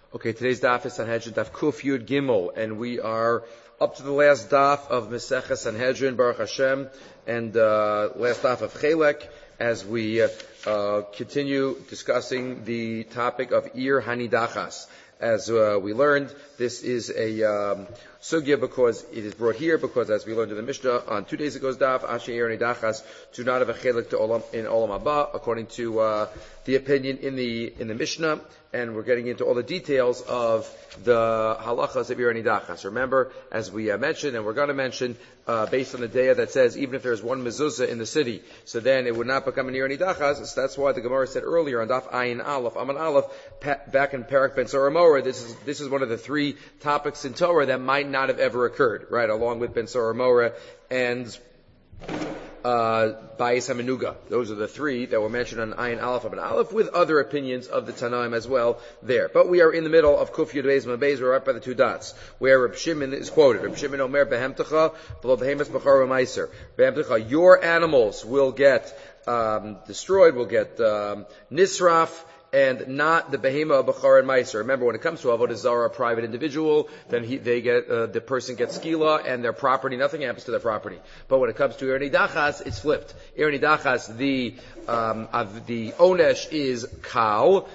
Okay, today's daf is Sanhedrin, daf Kuf Yud Gimel, and we are up to the last daf of Mesechus Sanhedrin, Baruch Hashem, and last daf of Chelek, as we continue discussing the topic of Ir Hanidachas. As we learned, this is a sugya because it is brought here, because as we learned in the Mishnah on 2 days ago's daf, Asher Ir Hanidachas do not have a Chelek to Olam, in Olam Haba, according to the opinion in the Mishnah. And we're getting into all the details of the halachas of Ir Hanidachas. Remember, as we mentioned, and we're going to mention, based on the daya that says even if there's one mezuzah in the city, so then it would not become an Ir Hanidachas. So that's why the Gemara said earlier on Daf Ayin Aleph, Aman Aleph, back in Parak Ben Sorah, this is one of the three topics in Torah that might not have ever occurred, right? Along with Ben Sorah and Bayis HaMenuga. Those are the three that were mentioned on Ayin Aleph Aman Aleph, with other opinions of the Tanaim as well there. But we are in the middle of Kuf Yud Beis Mabez, we're right by the two dots, where Reb Shimon is quoted. Reb Shimon Omer, Behemtecha, V'lo Behemes B'char V'maiser. Behemtecha, your animals will get destroyed, will get nisraf, and not the behema of Bachar and Meiser. Remember, when it comes to Avodah Zarah, a private individual, then the person gets skila, and their property, nothing happens to their property. But when it comes to Ir Hanidachas, it's flipped. Ir Hanidachas, the onesh is kal,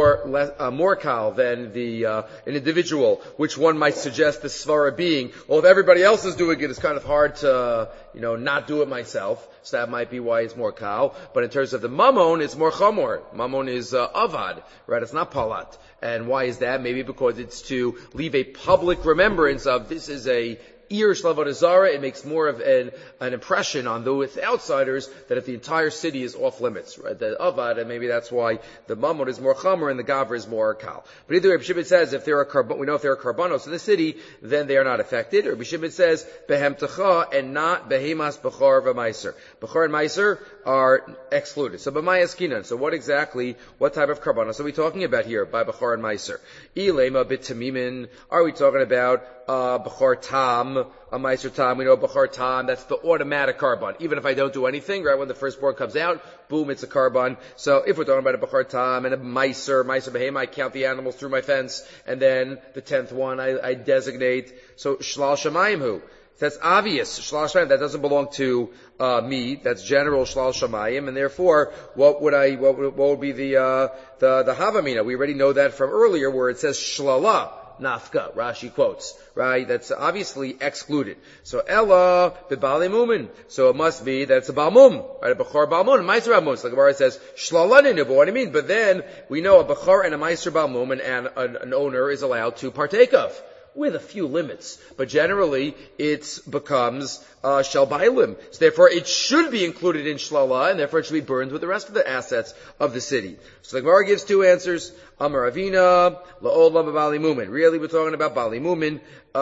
more kal than an individual, which one might suggest the svara being, well, if everybody else is doing it, it's kind of hard to, not do it myself. So that might be why it's more kal. But in terms of the mamon, it's more chamor. Mamon is avad, right? It's not palat. And why is that? Maybe because it's to leave a public remembrance of this is a Ir Shel Zarah. It makes more of an impression on the outsiders that if the entire city is off limits, right? The avad, and maybe that's why the mamon is more chamor and the gavra is more kal. But either Reb Shimon says if there are we know if there are karbanos in the city, then they are not affected. Or Reb Shimon says behemtecha and not behemas b'char v'maiser. B'char and maiser are excluded. So b'mayas kinan. So what type of karbanos are we talking about here by b'char and maiser? Ilema b'tamimin. Are we talking about b'char tam? A meiser tam, we know b'char tam, that's the automatic carbon. Even if I don't do anything, right, when the firstborn comes out, boom, it's a carbon. So if we're talking about a b'char tam and a meiser behema, I count the animals through my fence, and then the 10th one I designate. So shlal shamayim hu. That's obvious. Shlal shamayim, that doesn't belong to me. That's general shlal shamayim, and therefore, what would be the havamina? We already know that from earlier where it says shlala. Nafka, Rashi quotes, right? That's obviously excluded. So Ella b'bali mumin. So it must be that it's a balmum, right? A b'char balmum, a meiser balmum. So the Gemara says shlalanu. But what I mean? But then we know a b'char and a meiser balmum, and an owner is allowed to partake of, with a few limits. But generally, it becomes shel bailim. So therefore, it should be included in shlala, and therefore it should be burned with the rest of the assets of the city. So the Gemara gives two answers. Amar Avina, la'olam b'bali mumin. Really, we're talking about bali mumin.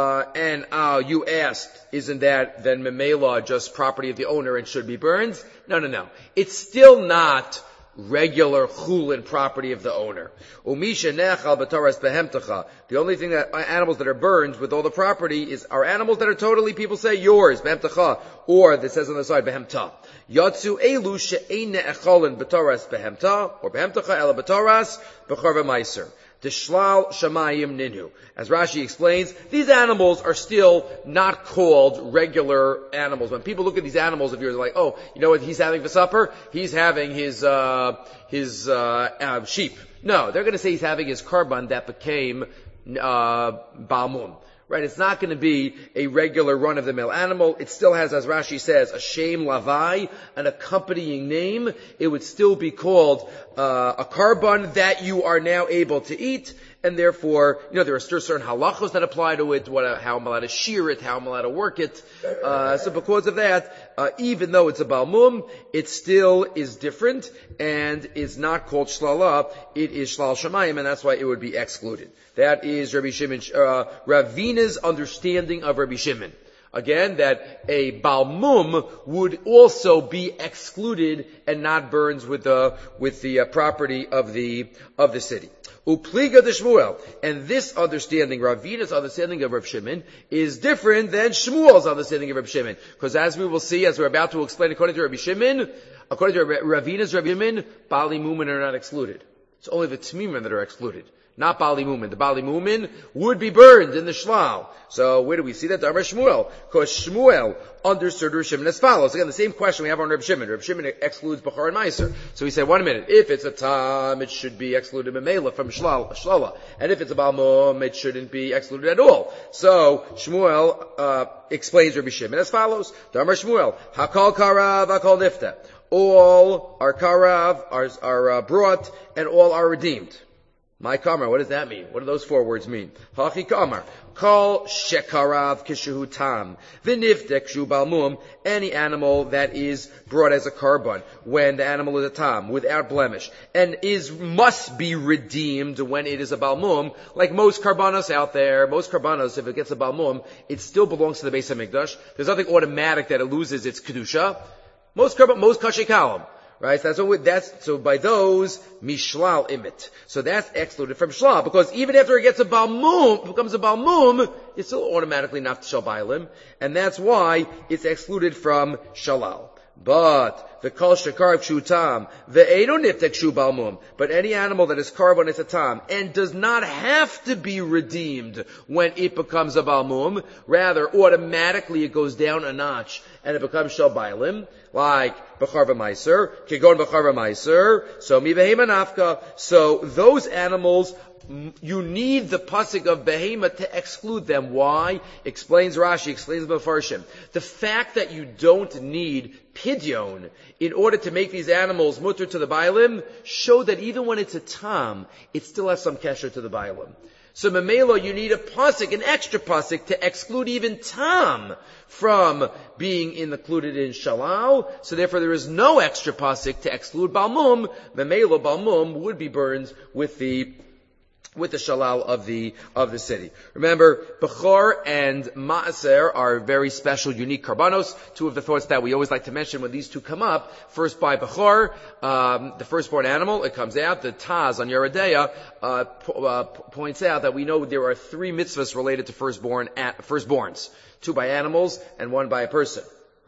And you asked, isn't that then memela just property of the owner and should be burned? No. It's still not regular chulin property of the owner. Umisha nechal b'taras behemtecha. The only thing that animals that are burned with all the property are animals that are totally, people say, yours, behemtecha, or that says on the side, behemta. Yatsu elu she'ein ne'echolin b'taras behemta, or behemtecha ela b'taras b'char v'maiser. The shlal shamayim ninhu. As Rashi explains, these animals are still not called regular animals. When people look at these animals of yours, they're like, oh, you know what he's having for supper? He's having his sheep. No, they're going to say he's having his karban that became balmum. Right, it's not going to be a regular run-of-the-mill animal. It still has, as Rashi says, a shem lavai, an accompanying name. It would still be called a karban that you are now able to eat, and therefore, there are certain halachos that apply to it, how I'm allowed to shear it, how I'm allowed to work it. So because of that, even though it's a balmum, it still is different, and is not called shlala, it is shlal shamayim, and that's why it would be excluded. That is Rabbi Shimon, Ravina's understanding of Rabbi Shimon. Again, that a balmum would also be excluded and not burns with the property of the city. Upliga de Shmuel. And this understanding, Ravina's understanding of Rav Shimon, is different than Shmuel's understanding of Rav Shimon. Because as we will see, as we're about to explain, according to Rabbi Shimon, according to Ravina's Rabbi Shimon, Bali Mumin are not excluded. It's only the Tmimim that are excluded. not Bali Mumin. The Bali Mumin would be burned in the Shlal. So where do we see that? Amar Shmuel. Because Shmuel understood Reb Shimon as follows. Again, the same question we have on Reb Shimon. Reb Shimon excludes Bechor and Meiser. So he said, 1 minute, if it's a Tam, it should be excluded Memela from Shlala. And if it's a Bal Mum, it shouldn't be excluded at all. So Shmuel explains Reb Shimon as follows. Amar Shmuel. Hakal Karav, Hakal Nifta. All are Karav, are brought, and all are redeemed. My kamar, what does that mean? What do those 4 words mean? Hachi kamar. Kol shekarav kishehu tam. V'nivdek shu balmum. Any animal that is brought as a carbon when the animal is a tam, without blemish, and must be redeemed when it is a balmum, like most karbanos out there. Most karbanos, if it gets a balmum, it still belongs to the Beis HaMikdash. There's nothing automatic that it loses its kedusha. Most kasher kalam. Right? So by those, mishlal imit. So that's excluded from shlal, because even after it gets a balmum, becomes a balmum, it's still automatically not shalbailim, and that's why it's excluded from shalal. But the kol shekar kshutam, the eino niftek shu balmum. But any animal that is carbon is a tam and does not have to be redeemed when it becomes a balmum. Rather, automatically it goes down a notch and it becomes shalbailim, like bechar v'maiser, kigon bechar v'maiser. So mi behema nafka. So those animals, you need the pasuk of behema to exclude them. Why? Explains Rashi, explains the Mefarshim. The fact that you don't need pidyon in order to make these animals mutter to the bailim show that even when it's a tam, it still has some kesher to the bailim. So memelo, you need a pasuk, an extra pasuk, to exclude even tam from being included in shalal. So therefore there is no extra pasuk to exclude balmum. Memelo, balmum would be burned with the shalal of the city. Remember, Bechor and Maaser are very special, unique karbanos. 2 of the thoughts that we always like to mention when these 2 come up. First, by Bechor, the firstborn animal, it comes out. The Taz on Yeredeya points out that we know there are 3 mitzvahs related to firstborns. 2 by animals and 1 by a person.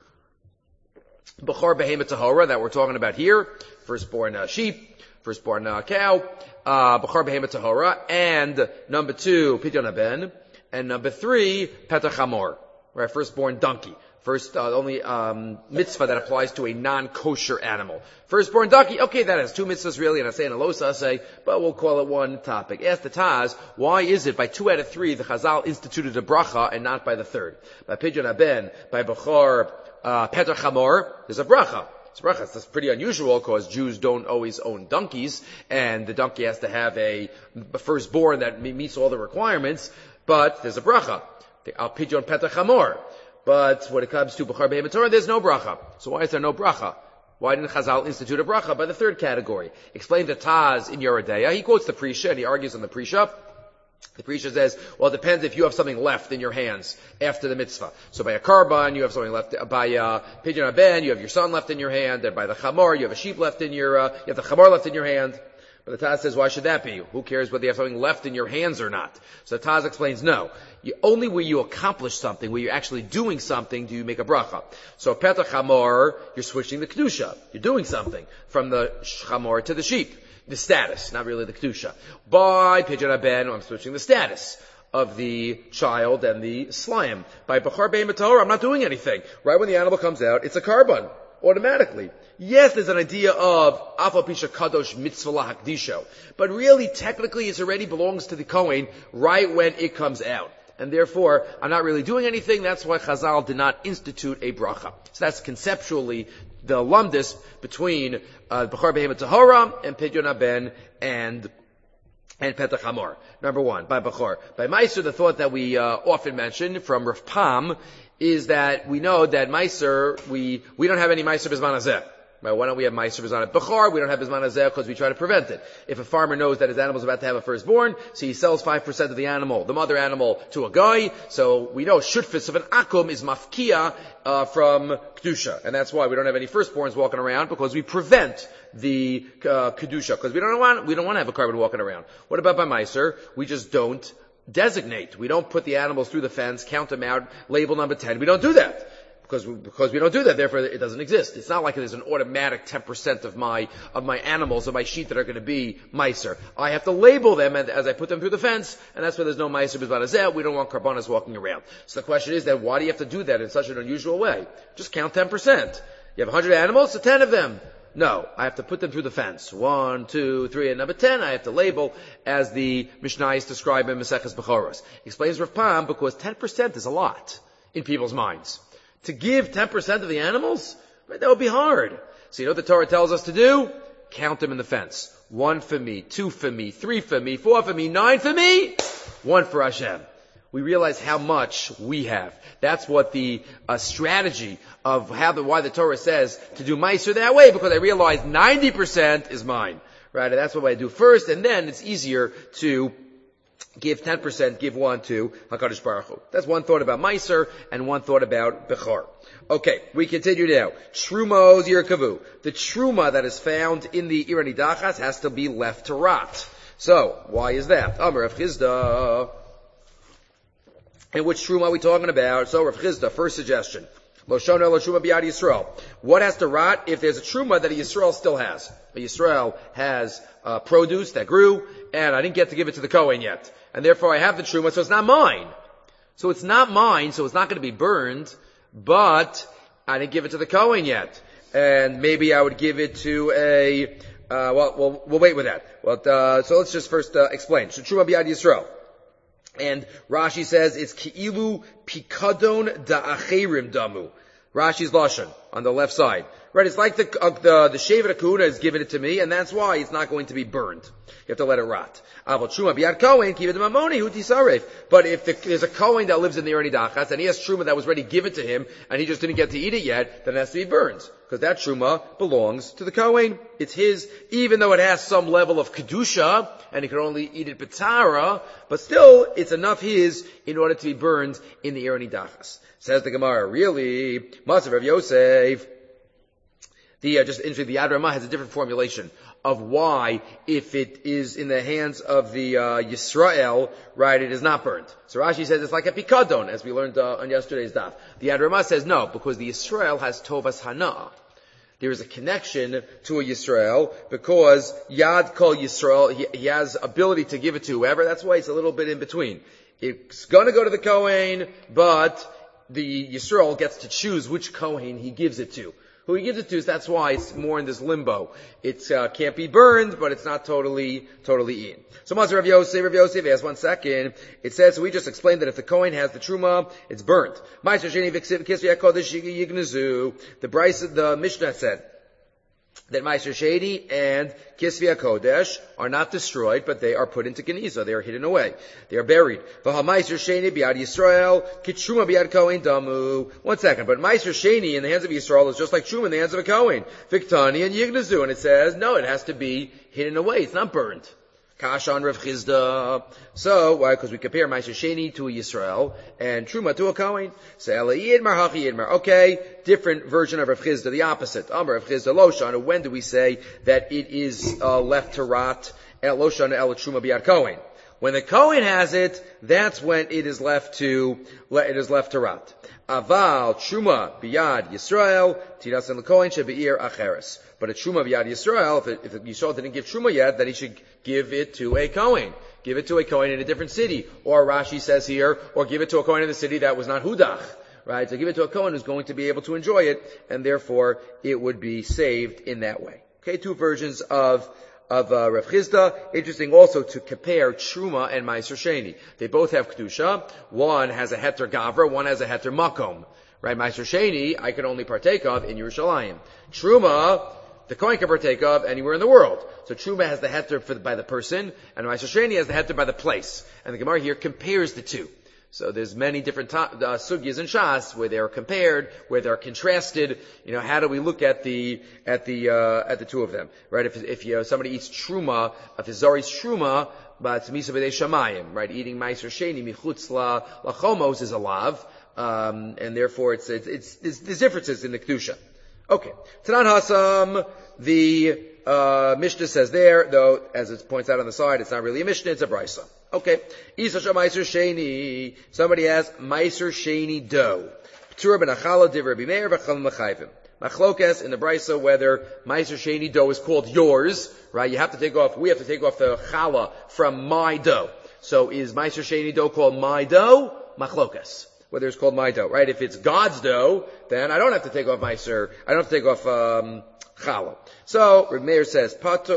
Bechor Behema Tahora, that we're talking about here. Firstborn sheep, firstborn cow. Bechor Behema Tahora, and number 2, Pidyon Haben, and number 3, Petach Hamor, right, firstborn donkey. Only mitzvah that applies to a non-kosher animal. Firstborn donkey, okay, that has 2 mitzvahs really, and I say in a losa say, but we'll call it 1 topic. Ask the Taz, why is it by 2 out of 3 the Chazal instituted a bracha and not by the 3rd? By Pidyon Haben, by Bechor, Petach Hamor, there's a bracha. That's pretty unusual because Jews don't always own donkeys, and the donkey has to have a firstborn that meets all the requirements, but there's a bracha. Al Pidyon Petach Hamor. But when it comes to Bechor Behema Tahora, there's no bracha. So why is there no bracha? Why didn't Chazal institute a bracha by the 3rd category? Explain the Taz in Yeredeya. He quotes the Prisha, and he argues on the Prisha. The Prisha says, well, it depends if you have something left in your hands after the mitzvah. So by a karban, you have something left. By Pidyon Haben, you have your son left in your hand. And by the chamor, you have a sheep left in you have the chamor left in your hand. But the Taz says, why should that be? Who cares whether you have something left in your hands or not? So the Taz explains, no. Only where you accomplish something, where you're actually doing something, do you make a bracha. So Petach Hamor, you're switching the kedusha. You're doing something from the chamor to the sheep. The status, not really the kedusha. By Pidyon Haben, I'm switching the status of the child and the slime. By Bechor Behema Tahora, I'm not doing anything. Right when the animal comes out, it's a carbon, automatically. Yes, there's an idea of Afal Pisha Kadosh Mitzvah Lahakdisho, but really, technically, it already belongs to the Kohen right when it comes out. And therefore, I'm not really doing anything. That's why Chazal did not institute a bracha. So that's conceptually the lumdus between Bechor Behema Tahora and Pidyon Haben and Petach Hamor. Number 1, by Bechor. By Meiser, the thought that we often mention from Rav Pam is that we know that Meiser, we don't have any Meiser B'zman Hazeh. Right, why don't we have Meiser B'zman Bechor? We don't have B'zman Hazeh because we try to prevent it. If a farmer knows that his animal is about to have a firstborn, so he sells 5% of the animal, the mother animal, to a guy, so we know shutfis of an akum is mafkia from kedusha, and that's why we don't have any firstborns walking around, because we prevent the kedusha, because we don't want to have a carbon walking around. What about by Meiser? We just don't designate. We don't put the animals through the fence, count them out, label number 10. We don't do that. because we don't do that, therefore it doesn't exist. It's not like there's an automatic 10% of my animals, of my sheep that are going to be meiser. I have to label them as I put them through the fence, and that's why there's no meiser b'zman hazeh. We don't want karbanas walking around. So the question is then, why do you have to do that in such an unusual way? Just count 10%. You have 100 animals, so 10 of them. No, I have to put them through the fence. 1, 2, 3, and number 10 I have to label as the Mishnayos describe in Maseches Bechoros. Explains Rav Pam, because 10% is a lot in people's minds. To give 10% of the animals, right, that would be hard. So you know what the Torah tells us to do? Count them in the fence. 1 for me, 2 for me, 3 for me, 4 for me, 9 for me, 1 for Hashem. We realize how much we have. That's what the strategy of why the Torah says to do meiser that way, because I realize 90% is mine. Right? And that's what I do first, and then it's easier to give 10%, give 1 to HaKadosh Baruch Hu. That's one thought about meiser, and one thought about Bechor. Okay, we continue now. Trumos Yirkavu. The truma that is found in the Irani Dachas has to be left to rot. So, why is that? Amar Rav Chizda. And which truma are we talking about? So Rav Chizda, first suggestion. Lo shona lo truma b'yad Yisrael. What has to rot? If there's a truma that a Yisrael still has. A Yisrael has produce that grew, and I didn't get to give it to the Kohen yet. And therefore I have the truma, so it's not mine. So it's not mine, so it's not going to be burned, but I didn't give it to the Kohen yet. And maybe I would give it to a, we'll wait with that. So let's just first explain. So truma b'yad Yisrael. And Rashi says it's ki'ilu pikadon da'acherim damu. Rashi's lashon on the left side. Right, it's like the Shevet HaKahuna has given it to me, and that's why it's not going to be burned. You have to let it rot. But if there's a Kohen that lives in the Erni Dachas, and he has Truma that was ready given to him, and he just didn't get to eat it yet, then it has to be burned. Because that Truma belongs to the Kohen. It's his, even though it has some level of Kedusha, and he can only eat it B'tara, but still, it's enough his in order to be burned in the Erni Dachas. Says the Gemara, really? Masav Rav Yosef. Just interesting, the Yad Ramah has a different formulation of why, if it is in the hands of the Yisrael, right, it is not burnt. So Rashi says it's like a pikadon, as we learned on yesterday's daf. The Yad Ramah says no, because the Yisrael has tovas hana. There is a connection to a Yisrael, because Yad Kol Yisrael, he has ability to give it to whoever. That's why it's a little bit in between. It's gonna go to the Kohen, but the Yisrael gets to choose which Kohen he gives it to. Who he gives it to, is that's why it's more in this limbo. It can't be burned, but it's not totally eaten. So Maser Rav Yosef asks 1 second. It says, so we just explained that if the Kohen has the Truma, it's burnt. The Mishnah said that Meiser Sheni and Kisvi HaKodesh are not destroyed, but they are put into Geniza. They are hidden away. They are buried. Meiser Sheni b'yad Yisrael, Kitruma b'yad Kohen damu. 1 second. But Meiser Sheni in the hands of Yisrael is just like Truma in the hands of a Kohen. Viktani and Yignazu. And it says, no, it has to be hidden away. It's not burned. Kasha on Rav Chizda. So, why? Because we compare Meiser Sheni to a Yisrael and Truma to a Kohen. Say, Yidmar Hachi Yidmar. Okay, different version of Rav Chizda, the opposite. Amar Rav Chizda Loshana. When do we say that it is left to rot? El Loshana El Truma B'yad Kohen. When the Kohen has it, that's when it is left to rot. Aval Truma B'yad Yisrael Tiras and Kohen Shebeir Acheres. But a Truma B'yad Yisrael, if Yisrael didn't give Truma yet, then he should give it to a Kohen. Give it to a Kohen in a different city. Or Rashi says here, or give it to a Kohen in the city that was not Hudach. Right? So give it to a Kohen who's going to be able to enjoy it, and therefore it would be saved in that way. Okay, 2 versions of Rav Chizda. Interesting also to compare Truma and Meiser Sheni. They both have Kedusha. One has a Heter Gavra, one has a Heter Makom. Right? Meiser Sheni, I can only partake of in Yerushalayim. Truma, the Kohen can partake of anywhere in the world. So Truma has the Heter by the person, and Meiser Sheni has the Heter by the place. And the Gemara here compares the two. So there's many different sugyas and shas where they are compared, where they are contrasted. You know, how do we look at the two of them, right? If somebody eats truma, if it's Zari's truma, but it's misa b'dei shamayim, right? Eating meiser sheni michutz lachomos is a lav, and therefore there's differences in the kedusha. Okay, Tanan Hasam, the Mishnah says there, though, as it points out on the side, it's not really a Mishnah, it's a Brisa. Okay. Isa Meiser Sheni. Somebody asks, Meiser Sheni dough. P'tura ben achala div Rabbi Meir v'cham mechayvim. Machlokes in the Brisa whether Meiser Sheni dough is called yours, right? We have to take off the challah from my dough. So is Meiser Sheni dough called my dough? Machlokes. Whether it's called my dough, right? If it's God's dough, then I don't have to take off Meiser, I don't have to take off, challah. So, Rav Meir says,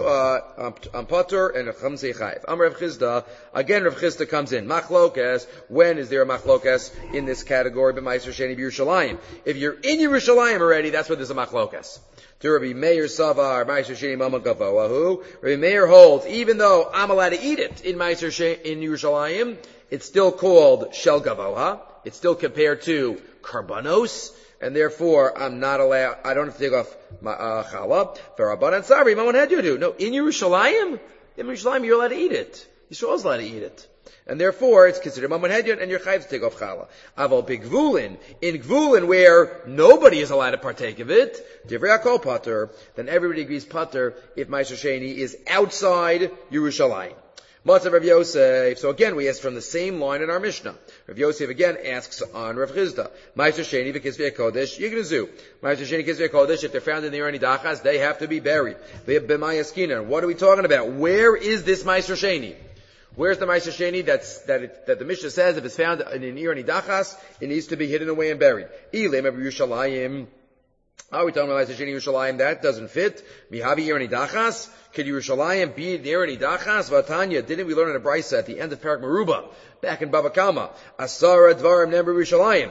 I'm patur and Chamzei Chayiv. I'm Rav Chizda. Again, Rav Chizda comes in. Machlokes. When is there a machlokes in this category? But Meiser Sheni Yerushalayim. If you're in Yerushalayim already, that's where there's a machlokes. To Rabbi Meir Savar, Meiser Sheni Mama Gavoahu. Rabbi Meir holds, even though I'm allowed to eat it in Meiser Sheni in Yerushalayim, it's still called Shel Gavoha. It's still compared to Karbanos. And therefore, I'm not allowed, I don't have to take off my challah. V'rabbanan sabri, Mammon had you do. No, in Yerushalayim, you're allowed to eat it. Yisrael's allowed to eat it. And therefore, it's considered Mammon Hedyot, and you're chayiv to take off challah. Aval b'gvulin, in Gvulin where nobody is allowed to partake of it, divrei hakol pater, then everybody agrees pater if Meiser Sheni is outside Yerushalayim. Matzav Rav Yosef. So again, we ask from the same line in our Mishnah. Rav Yosef again asks on Rav Chizda. Meiser Sheni v'kisvei kodesh yignazu. Meiser Sheni kisvei kodesh. If they're found in the Irani Dachas, they have to be buried. B'mayaskina. What are we talking about? Where is this Meiser Sheni? Where's the Meiser Sheni that the Mishnah says if it's found in an Irani Dachas, it needs to be hidden away and buried? Ilim of Yerushalayim. Are we talking about Meiser Sheni Yerushalayim? That doesn't fit. Mihavi Irani Dachas. Could Yerushalayim be the Irani Dachas? Vatanya, didn't we learn in a Brisa at the end of Parak Meruba, back in Bava Kama? Asara Dvarim Nember Yerushalayim.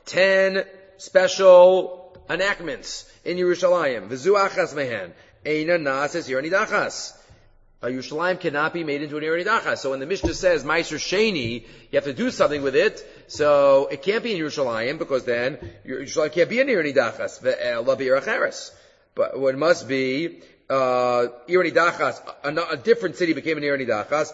10 special enactments in Yerushalayim. V'zu achas mehen. Eina nases Irani Dachas. Yerushalayim cannot be made into an Irani Dachas. So when the Mishnah says Meiser Sheni, you have to do something with it. So it can't be in Yerushalayim because then Yerushalayim can't be an Irani Dachas. Ve'el b'ir acheres. But it must be Irani Dachas, a different city became an Irani Dachas.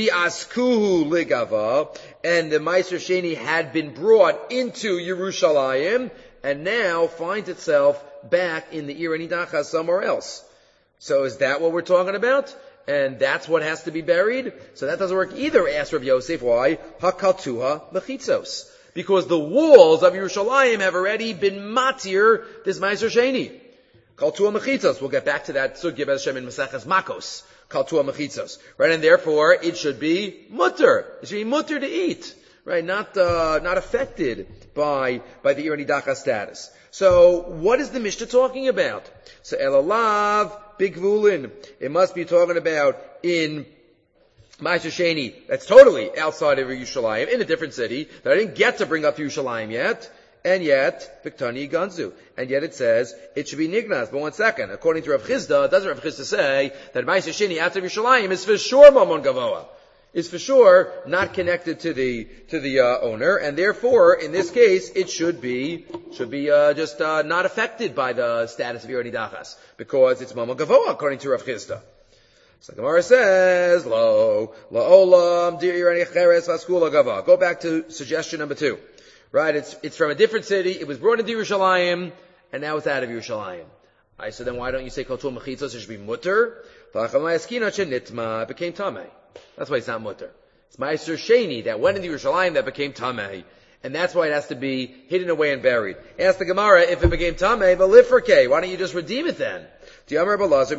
V'askuhu ligava, and the Meiser Sheni had been brought into Yerushalayim, and now finds itself back in the Irani Dachas somewhere else. So is that what we're talking about? And that's what has to be buried? So that doesn't work either, asked Rav Yosef. Why? Hakaltuha mechitzos. Because the walls of Yerushalayim have already been matir this Meiser Sheni. Kaltua mechitzos. We'll get back to that sugya Hashem in Maseches Makos. Kaltua mechitzos. Right, and therefore it should be mutter. It should be mutter to eat. Right, not affected by the Irani Dachas status. So, what is the Mishnah talking about? So, elalav bigvulin. It must be talking about in Meiser Sheni. That's totally outside of Yerushalayim, in a different city that I didn't get to bring up to Yerushalayim yet. And yet, Biktani Ganzu. And yet it says, it should be Nignaz. But one second, according to Rav Chizda, doesn't Rav Chizda say that Meiser Sheni outside of Yerushalayim is for sure Mammon Gavoa? Is for sure not connected to the owner, and therefore, in this case, it should be just not affected by the status of Irani Dachas, because it's Mammon Gavoa, according to Rav Chizda. So the Gemara says, Lo olam dir Irani Cheres Vaskula Gava. Go back to suggestion number 2. Right, it's from a different city, it was brought into Yerushalayim, and now it's out of Yerushalayim. So then why don't you say Kaltul Mechitzos, it should be Mutter? It became Tameh. That's why it's not mutter. It's Meiser Sheni that went into Yerushalayim that became Tameh. And that's why it has to be hidden away and buried. Ask the Gemara, if it became Tameh, v'lifrke, why don't you just redeem it then? If Meiser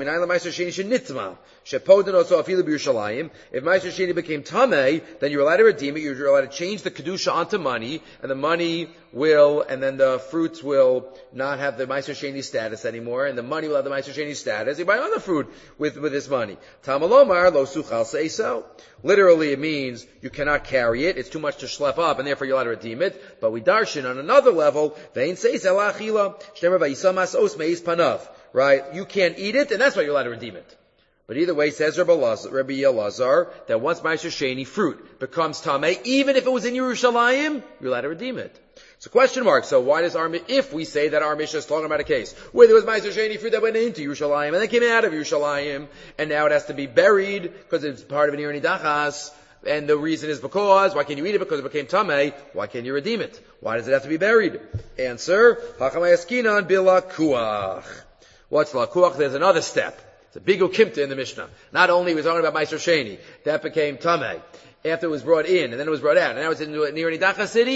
Sheni became Tameh, then you're allowed to redeem it, you're allowed to change the Kedusha onto money, and the money will, and then the fruits will not have the Meiser Sheni status anymore, and the money will have the Meiser Sheni status. You buy other fruit with this money. Tamalomar, lo suchal say so. Literally it means you cannot carry it, it's too much to schlep up, and therefore you're allowed to redeem it. But we darshan on another level, vein says elachila, shnemer vayisamas os meis panav. Right? You can't eat it, and that's why you're allowed to redeem it. But either way, says Rabbi Elazar, that once Meiser Sheni fruit becomes Tameh, even if it was in Yerushalayim, you're allowed to redeem it. So question mark. So why does if we say that our Mishnah is talking about a case where there was Meiser Sheni fruit that went into Yerushalayim and then came out of Yerushalayim, and now it has to be buried because it's part of an Irani Dachas, and the reason is because, why can't you eat it? Because it became Tameh. Why can't you redeem it? Why does it have to be buried? Answer, Hachamayaskinan bilakuach. What's lakuach? There's another step. It's a big ukimta in the Mishnah. Not only we're talking about Meiser Sheni, that became Tameh after it was brought in, and then it was brought out, and now it's into a Irani Dachas city.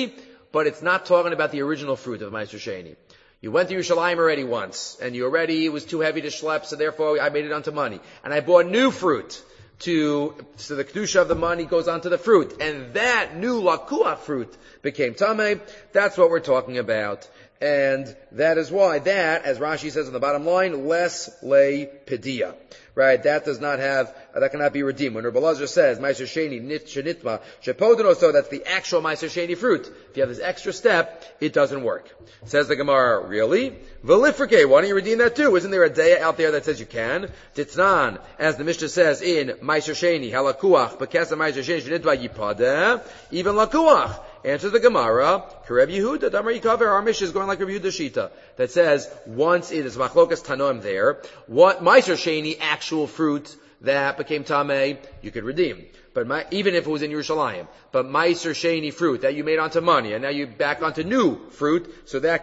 but it's not talking about the original fruit of Meiser Sheni. You went to Yerushalayim already once, and it was too heavy to schlep, so therefore I made it onto money. And I bought new fruit so the kedusha of the money goes onto the fruit. And that new lakuach fruit became tameh. That's what we're talking about. And that is why that, as Rashi says on the bottom line, les le pedia. Right? That cannot be redeemed. When Rebbe Elazar says, Meiser Sheni shenitma shepodino, so that's the actual Meiser Sheni fruit. If you have this extra step, it doesn't work. Says the Gemara, really? Velifrike, why don't you redeem that too? Isn't there a day out there that says you can? Titnan, as the Mishnah says in Meiser Sheni, halakuach, bekesa Meiser Sheni shenitma yipadeh, even lakuach. Answers the Gemara, Kareb Yehuda, Damar Yikaver, our Mishnah is going like Rabbi Yehuda Shita, that says, once it is Machlokas Tanoim there, what Meiser Sheni, actual fruit that became Tameh, you could redeem. But even if it was in Yerushalayim. But Meiser Sheni fruit that you made onto money, and now you back onto new fruit, so that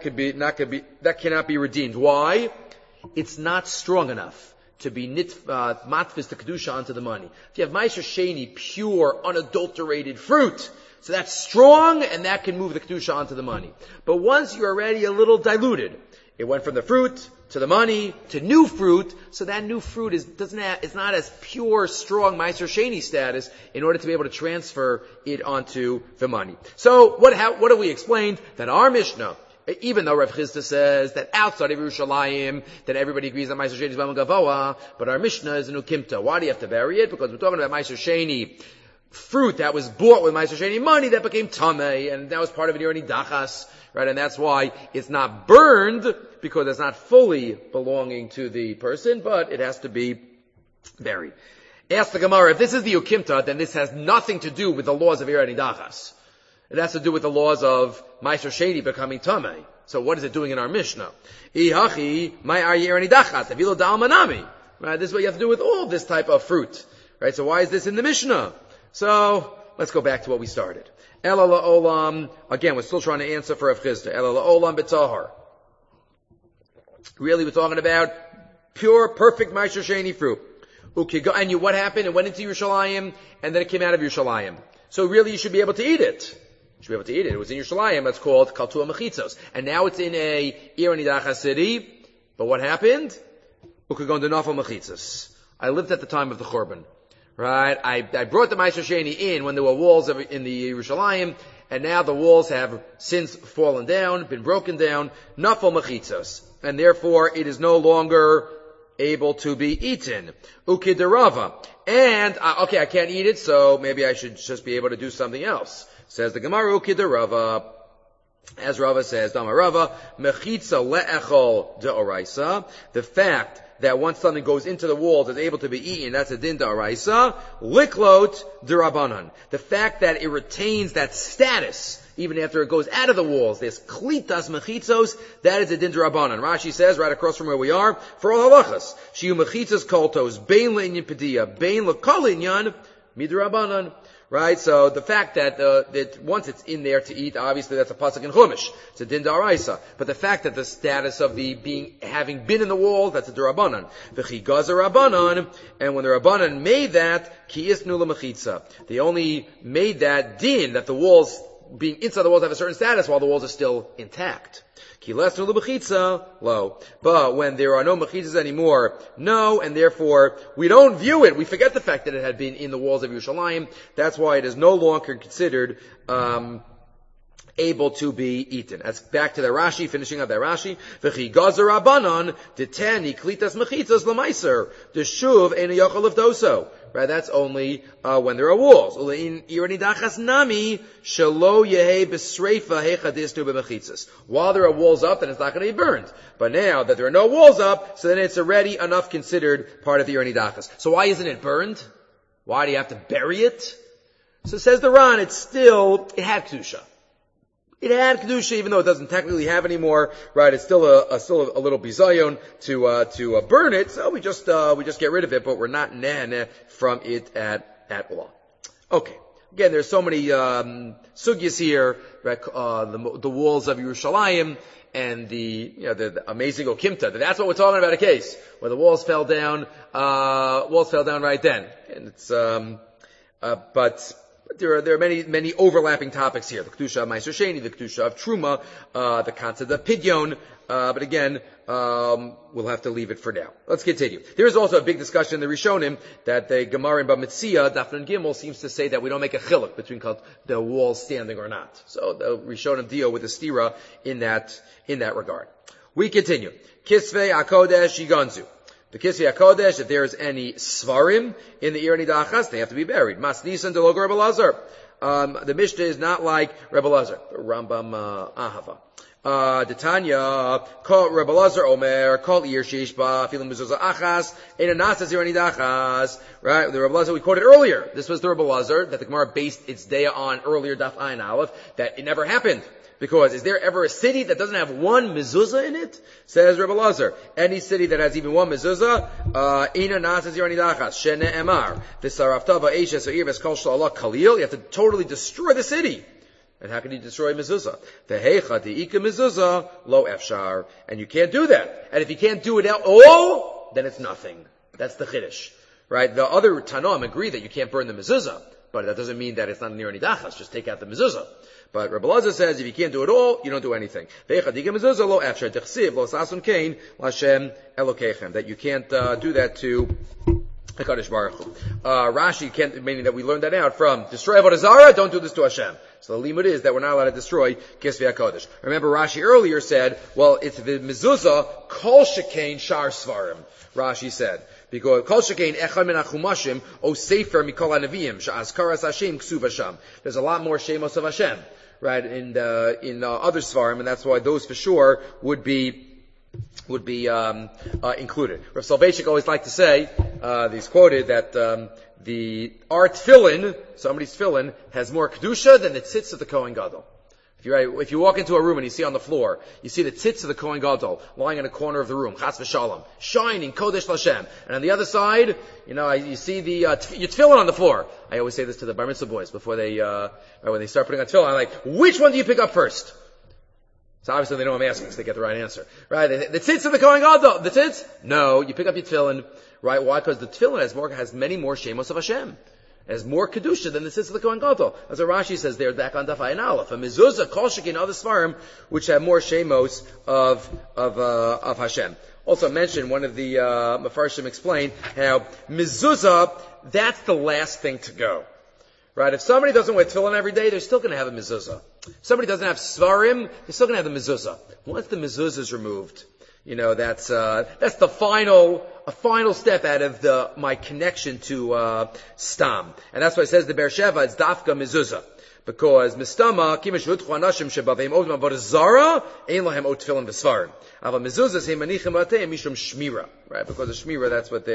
cannot be redeemed. Why? It's not strong enough to be matfis the kedusha onto the money. If you have Meiser Sheni, pure, unadulterated fruit, so that's strong, and that can move the kedusha onto the money. But once you're already a little diluted, it went from the fruit to the money to new fruit, so that new fruit is not as pure, strong Meiser Sheni status in order to be able to transfer it onto the money. So what have we explained? That our Mishnah, even though Rav Chisda says that outside of Yerushalayim, that everybody agrees that Meiser Sheni is Bama Gavoa, but our Mishnah is a Ukimta. Why do you have to bury it? Because we're talking about Meiser Sheni fruit that was bought with Meiser Sheni money that became tamei, and that was part of an irani dachas, right? And that's why it's not burned, because it's not fully belonging to the person, but it has to be buried. Ask the Gemara, if this is the Ukimta, then this has nothing to do with the laws of irani dachas. It has to do with the laws of Meiser Sheni becoming tamei. So what is it doing in our Mishnah? Ihachi, my irani dachas, avilo da'al manami. Right? This is what you have to do with all this type of fruit. Right? So why is this in the Mishnah? So, let's go back to what we started. Ela la'olam, again, we're still trying to answer for Rav Chisda. Ela la'olam b'tahar. Really, we're talking about pure, perfect Meiser Sheni fruit. And what happened? It went into Yerushalayim, and then it came out of Yerushalayim. So really, you should be able to eat it. You should be able to eat it. It was in Yerushalayim, that's called Kaltua Mechitzos. And now it's in a irani dachas city. But what happened? Ukagon denafal Mechitzos. I lived at the time of the Churban. Right? I brought the Meiser Sheni in when there were walls in the Yerushalayim, and now the walls have since fallen down, been broken down, nafal mechitzos, and therefore it is no longer able to be eaten. Ukiderava. And, I can't eat it, so maybe I should just be able to do something else. Says the Gemara, Ukiderava. As Rava says, Dama Rava, mechitza le'echol de'oraisa, the fact that once something goes into the walls, it's able to be eaten, that's a din da'araisa. Liklot d'rabanan. The fact that it retains that status, even after it goes out of the walls, there's klitas mechitzos, that is a din d'rabanan. Rashi says, right across from where we are, for all halachas, shiu mechitzos koltos, bein le'inyan pediya, bein le'kol inyan, midrabanan. Right? So the fact that once it's in there to eat, obviously that's a pasuk in Chumash. It's a din da'araisa. But the fact that the status of having been in the wall, that's a d'rabanan. V'chi gaza rabbanan, and when the rabbanan made that, ki isnu l'mechitza. They only made that din, that the walls, being inside the walls have a certain status while the walls are still intact. Ki lesnu l'mechitza, lo. But when there are no mechitzas anymore, no, and therefore we don't view it. We forget the fact that it had been in the walls of Yerushalayim. That's why it is no longer considered able to be eaten. That's back to the Rashi, finishing up that Rashi. V'chi gazer rabbanon detani klitas mechitzas l'maiser deshuv ein yachal doso. Right, that's only when there are walls. Ulein irani dachas nami shelo yehe b'sreifa hechadisnu b'mechitzas. While there are walls up, then it's not going to be burned. But now that there are no walls up, so then it's already enough considered part of the irani dachas. So why isn't it burned? Why do you have to bury it? So says the Ran, it had kedusha. It had kedusha, even though it doesn't technically have anymore, right? It's still a little bizayon to burn it. So we just get rid of it, but we're not neh from it at all. Okay. Again, there's so many sugyas here, right? The walls of Yerushalayim and the amazing Okimta. That's what we're talking about, a case where the walls fell down right then. And it's but But there are many overlapping topics here. The Kedusha of Meiser Sheni, the Kedusha of Truma, the concept of Pidyon, but again, we'll have to leave it for now. Let's continue. There is also a big discussion in the Rishonim that the Gemara in Bamitzia, Daf Nun Gimel, seems to say that we don't make a chiluk between the walls standing or not. So the Rishonim deal with the stira in that regard. We continue. Kisvei HaKodesh Yiganzu. The Kisvei HaKodesh, if there is any svarim in the Ir Nidachas, they have to be buried. Mas Nisan de Logo Rebbe Lazar. The Mishnah is not like Rebbe Lazar. Rambam Ahava. Detanya, call Rebbe Lazar Omer, call Ir Shishba, Filim Mezuzah Achas, Ein Anasas Ir Nidachas. Right? The Rebbe Lazar we quoted earlier. This was the Rebbe Lazar that the Gemara based its day on earlier Daf Ayin Aleph, that it never happened. Because is there ever a city that doesn't have one mezuzah in it? Says Rebbe Lazar. Any city that has even one mezuzah, ina nasas yiranidachas, shene emar, v'saraftava eshes or irves kol shalala kalil, you have to totally destroy the city. And how can you destroy mezuzah? Vehecha de'ika mezuzah, lo efshar. And you can't do that. And if you can't do it at all, then it's nothing. That's the chiddush. Right? The other Tanoim agree that you can't burn the mezuzah. But that doesn't mean that it's not near nidachas. Just take out the mezuzah. But Rebbe Lazar says if you can't do it all, you don't do anything. That you can't do that to HaKadosh Baruch Hu. Rashi can't, meaning that we learned that out from destroy Avodah Zarah, don't do this to Hashem. So the limud is that we're not allowed to destroy Kisvei HaKodesh. Remember Rashi earlier said, well, it's the mezuzah kol shekain shar svarim. Rashi said. Because kol shekain echad min hachumashim o sefer mikol hanaviyim she'azkaras Hashem ksuv Hashem. There's a lot more shemos of Hashem, right? In other svarim, and that's why those for sure would be included. Rav Soloveitchik always liked to say, he's quoted that our tefillin, somebody's tefillin, has more kedusha than the tzitz of the Kohen Gadol. If you walk into a room and you see on the floor, you see the tzitz of the Kohen Gadol lying in a corner of the room, chas v'shalom, shining, kodesh l'Hashem. And on the other side, you see your tefillin on the floor. I always say this to the bar mitzvah boys before when they start putting on tefillin, I'm like, which one do you pick up first? So obviously they know I'm asking, so they get the right answer. Right? The tzitz of the Kohen Gadol. The tzitz? No, you pick up your tefillin. Right? Why? Because the tefillin has many more shemos of Hashem. It has more kedusha than the tzitz of the Kohen Gadol. As Rashi says there, back on Daf Ayin Aleph, a mezuzah, kol shekin, other svarim, which have more shemos of Hashem. Also mentioned, one of the Mefarshim explained how mezuzah, that's the last thing to go. Right? If somebody doesn't wear tefillin every day, they're still going to have a mezuzah. If somebody doesn't have svarim, they're still going to have the mezuzah. Once the mezuzah is removed, that's the final step out of my connection to stam. And that's why it says the Be'er Sheva, it's dafka mezuzah. Because mistama kimesh hutchu anashim shebaveim odma bar zara ein lahem ot tefillin v'svarim. Ava mezuzah say manichim ateim mishum shmira. Right? Because of shmira, that's what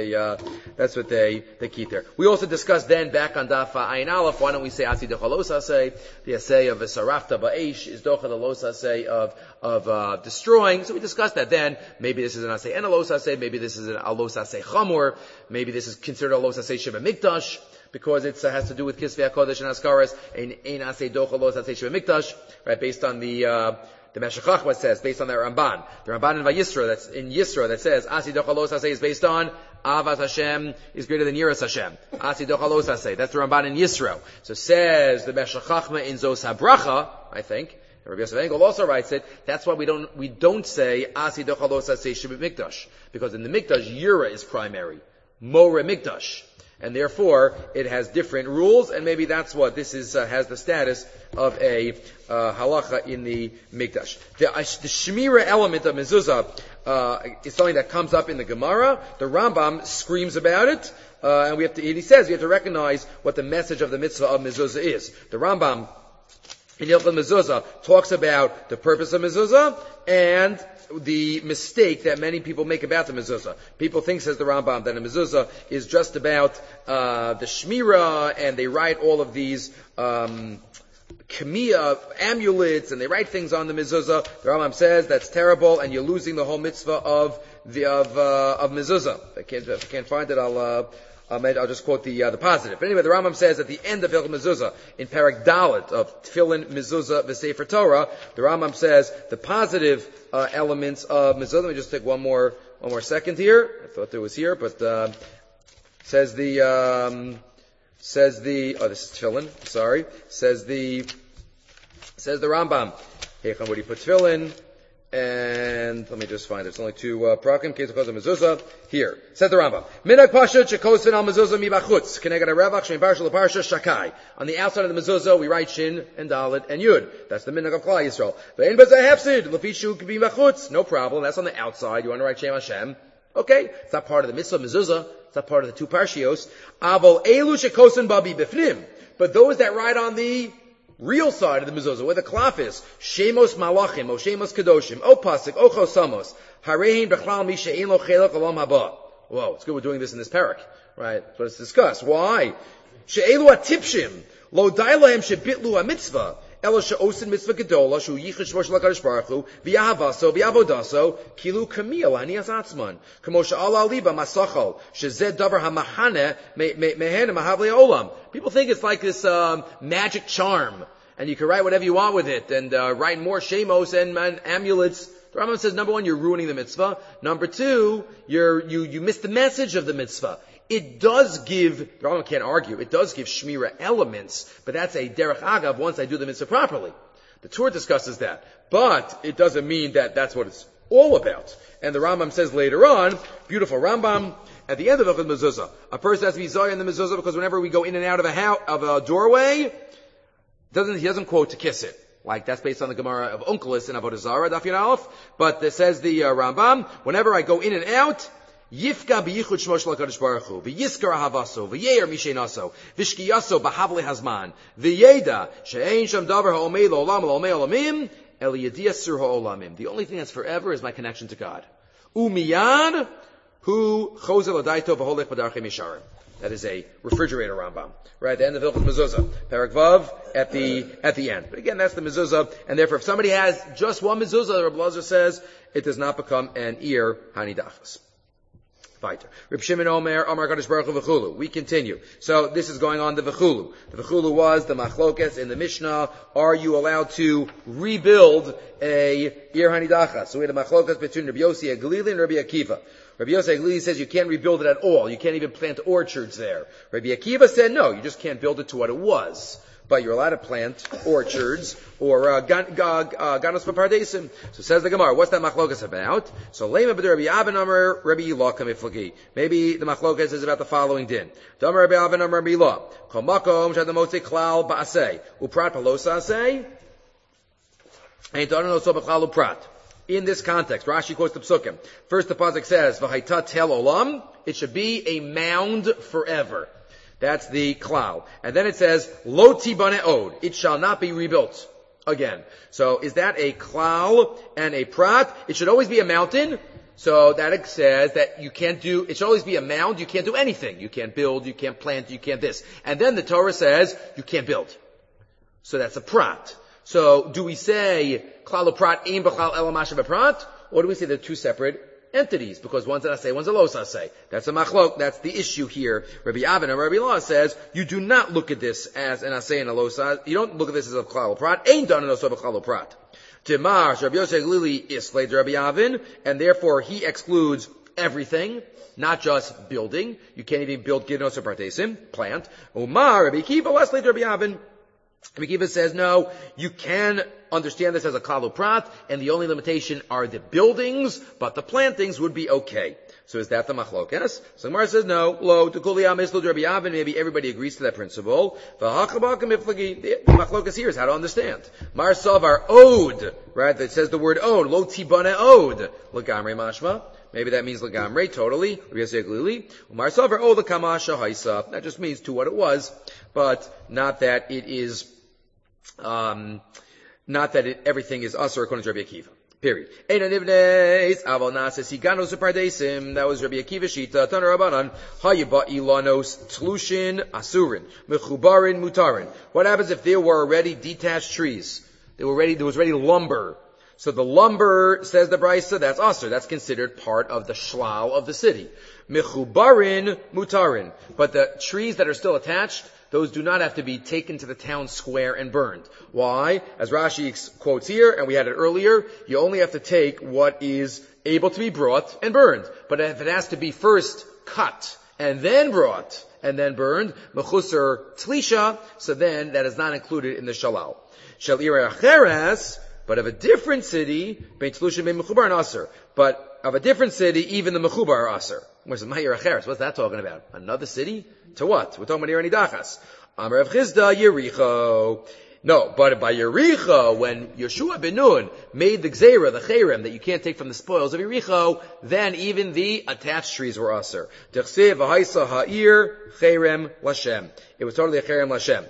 they keep there. We also discussed then back on Daf Ayin Aleph. Why don't we say asi docha los asay? The assay of v'sarafta ba'esh is docha the los asay of destroying. So we discussed that then. Maybe this is an asay and a los asay. Maybe this is an alos asay chamor. Maybe this is considered a los asay sheba mikdash, because it has to do with Kisvei HaKodesh and Askaras, ein asay docha los asay sheba mikdash, right? Based on the Meshech Chochmah says, based on the Ramban. The Ramban in Vayisra, that's in Yisra, that says, Asi dochalos asay is based on Avas Hashem is greater than Yiras Hashem. Asi dochalos asay. That's the Ramban in Yisra. So says the Meshech Chochmah in Zos HaBracha, I think, and Rabbi Yosef Engel also writes it, that's why we don't say Asi dochalos asay shebit mikdash. Because in the mikdash, Yira is primary. More mikdash. And therefore, it has different rules, and maybe that's what this is, has the status of a halacha in the mikdash. The shmira element of mezuzah is something that comes up in the Gemara. The Rambam screams about it, and he says we have to recognize what the message of the mitzvah of mezuzah is. The Rambam in Hilchot Mezuzah talks about the purpose of mezuzah and the mistake that many people make about the mezuzah. People think, says the Rambam, that a mezuzah is just about the shmira, and they write all of these kamiyah amulets, and they write things on the mezuzah. The Rambam says that's terrible, and you're losing the whole mitzvah of mezuzah. If I can't find it, I'll just quote the positive. But anyway, the Rambam says at the end of Hilchot Mezuzah, in Parak Dalet of Tefillin, Mezuzah, V'Sefer Torah, the Rambam says the positive elements of Mezuzah. Let me just take one more second here. I thought there was here, but says the Says the, this is tefillin, sorry. Says the Rambam. Heicham, where do you put tefillin? And let me just find it. It's only two prakim. Case of mezuzah. Here. Says the Rambam. Minag pasha chekosin al mezuzah mibachutz. Kenegad arevach shein parsha leparsha shakai. On the outside of the mezuzah, we write shin and dalet and yud. That's the minag of Klal Yisrael. Ve'en bezeh hefsid lefishu k'bimachutz. No problem. That's on the outside. You want to write Shem Hashem. Okay. It's not part of the mitzvah mezuzah. It's not part of the two parshios. Avol elu shekosin babi bifnim. But those that write on the real side of the mezuzah, where the klaf is, Shemos Malachim, O Shemos Kedoshim, O Pasik, O Chosamos, Harein B'chlal Mi She'en Lo Chelek Olam Haba. Whoa, it's good we're doing this in this parak, right? So let's discuss. Why? She'elu atipshim, Lo Dai Lahem Shebitlu HaMitzvah, Elo She'osin Mitzvah Gedola, Shu Yichid Shmo Shel HaKadosh Baruch Hu, V'yahavaso, V'yavodaso, Kilu Kamil, Hanias Atzman, Kamo She'ala Liba Masachal, Shezed Davar HaMachane, Mehen Mahavli Olam. People think it's like this magic charm, and you can write whatever you want with it, and write more shemos and amulets. The Rambam says, number one, you're ruining the mitzvah. Number two, you miss the message of the mitzvah. It does give, the Rambam can't argue, it does give shmira elements, but that's a derech agav once I do the mitzvah properly. The Torah discusses that, but it doesn't mean that that's what it's all about. And the Rambam says later on, beautiful Rambam, at the end of the mezuzah, a person has to be zoy in the mezuzah because whenever we go in and out of a doorway, he doesn't quote to kiss it. Like that's based on the Gemara of Onkelos in Avodah Zarah, Daf Yud Aleph. But it says the Rambam, whenever I go in and out, Yifka b'yichud shmo shel HaKadosh Baruch Hu, v'yiskar ahavaso, v'yeir mishenaso, v'shkiyaso b'havle hazman, v'yeda she'ein sham davar ha'omei lo'olam lo'omei olamim, el yediyah sur ha'olamim. The only thing that's forever is my connection to God. Umiyad hu chozel adaito v'holech b'darchei misharim. That is a refrigerator Rambam. Right at the end of Hilchos Mezuzah. Parak Vav at the end. But again, that's the Mezuzah. And therefore, if somebody has just one Mezuzah, Rabbi Lazar says, it does not become an ear hanidachas. Weiter. Reb Shimon Omer, Amar Kadosh Baruch Hu v'chulu. We continue. So this is going on the v'chulu. The v'chulu was the machlokes in the Mishnah. Are you allowed to rebuild a ear hanidachas? So we had a machlokes between Rabbi Yossi HaGlili and Rabbi Akiva. Rabbi Yossi HaGlili says you can't rebuild it at all. You can't even plant orchards there. Rabbi Akiva said no, you just can't build it to what it was. But you're allowed to plant orchards or ganos v'pardesim. So says the Gemara, what's that machlokas about? So lema b'der Rabbi Avin Amar Rabbi Yilah kamiflagi. Maybe the machlokas is about the following din. Damar Rabbi Avin Amar Rabbi Yilah. Kol makom shad motzi klal ba'aseh uprat palosa aseh. Ain't done no so b'klal uprat. In this context, Rashi quotes the Psukim. First the pasuk says, "V'hayta tel olam." It should be a mound forever. That's the klal. And then it says, "Lo tibane od." It shall not be rebuilt again. So is that a klal and a prat? It should always be a mountain. So that it says that you can't do. It should always be a mound. You can't do anything. You can't build. You can't plant. You can't this. And then the Torah says you can't build. So that's a prat. So do we say klal prat ein b'chlal elamasha b'prat, or do we say they're two separate entities? Because one's an asay, one's a los asay. That's a machlok. That's the issue here. Rabbi Avin and Rabbi Yilah says you do not look at this as an asay and a los asay. You don't look at this as a klal prat. Ain't done also b'chlal prat. Timar Rabbi Yossi HaGlili islay Rabbi Avin, and therefore he excludes everything, not just building. You can't even build gidnos or partesim, plant. Umar Rabbi Akiva leslay Rabbi Avin. Rabbi Akiva says, no, you can understand this as a klal prat, and the only limitation are the buildings, but the plantings would be okay. So is that the machlokes? So Gemara says, no, lo, to kuliyam islu Rabbi Avin, maybe everybody agrees to that principle. The machlokes here is how to understand. Mar savar od, right, that says the word od, lo tibane od, lagamre mashma. Maybe that means lagamre, totally. Umar savar od lakamasha haisa. That just means to what it was, but not that it is, everything is usher according to Rabbi Akiva. Period. That was Rabbi Akiva Shita. Tana Rabbanan. Hayiba ilanos tlushin asurin mechubarin mutarin. What happens if there were already detached trees? There was already lumber. So the lumber, says the Brisa, that's usher. That's considered part of the shlal of the city. Mechubarin mutarin. But the trees that are still attached, those do not have to be taken to the town square and burned. Why? As Rashi quotes here, and we had it earlier, you only have to take what is able to be brought and burned. But if it has to be first cut and then burned, mechusar tlisha, so then that is not included in the shalal. Shal ira acheres, but of a different city, bein tlushim bein mechubar and aser. But of a different city, even the mechubar are aser. What's that talking about? Another city? To what? We're talking about Irani Dachas. Amar Rav Chizda, Yericho. No, but by Yericho, when Yeshua ben Nun made the gzeira, the cherem, that you can't take from the spoils of Yericho, then even the attached trees were aser. Dechsev v'haisa ha'ir cherem lashem. It was totally a cherem lashem.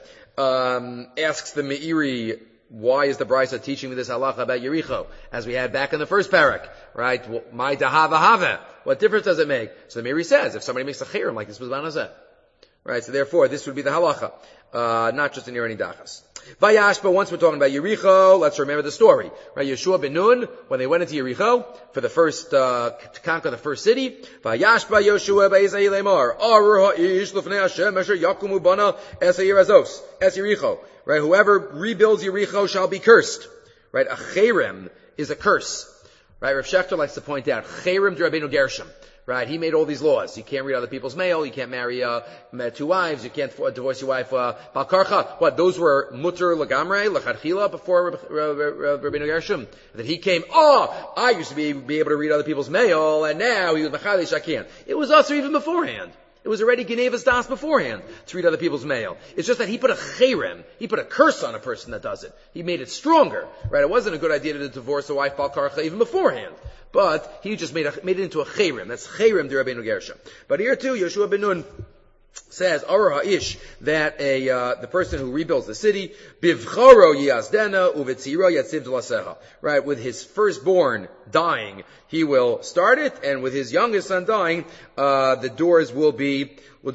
Asks the Meiri, why is the Brisa teaching me this halacha about Yericho, as we had back in the first parak, right? My dahava have. What difference does it make? So the Meiri says, if somebody makes a cherem like this was Banazeh, right? So therefore, this would be the halacha, not just in Irani Dachas. Vayash, but once we're talking about Yericho, let's remember the story, right? Yeshua ben Nun, when they went into Yericho for the first, to conquer the first city, Vayash ba Yeshua ba'ezai lemar, Arur ha'ish l'fnei Hashem asher yakumu bana es ha'yirazos, es Yericho, right? Whoever rebuilds Yericho shall be cursed, right? A cherem is a curse, right? Rav Shechter likes to point out, cherem d'Rabbeinu Gershom. Right, he made all these laws. You can't read other people's mail. You can't marry two wives. You can't divorce your wife balkarcha. What? Those were mutter lagamre lachatchila before Rabbeinu Gershom. That he came. Oh, I used to be able to read other people's mail, and now he was machalish. I can't. It was also even beforehand. It was already Genevas Das beforehand to read other people's mail. It's just that he put a cherem, he put a curse on a person that does it. He made it stronger, right? It wasn't a good idea to divorce a wife balkarcha even beforehand. But he just made it into a cherem. That's cherem de Rabbeinu Gershom. But here too, Yeshua ben Nun says, Arur ha'ish, that the person who rebuilds the city, bivcharo yiyazdena uvitziro yatziv d'laseha. Right, with his firstborn dying, he will start it, and with his youngest son dying, the doors will be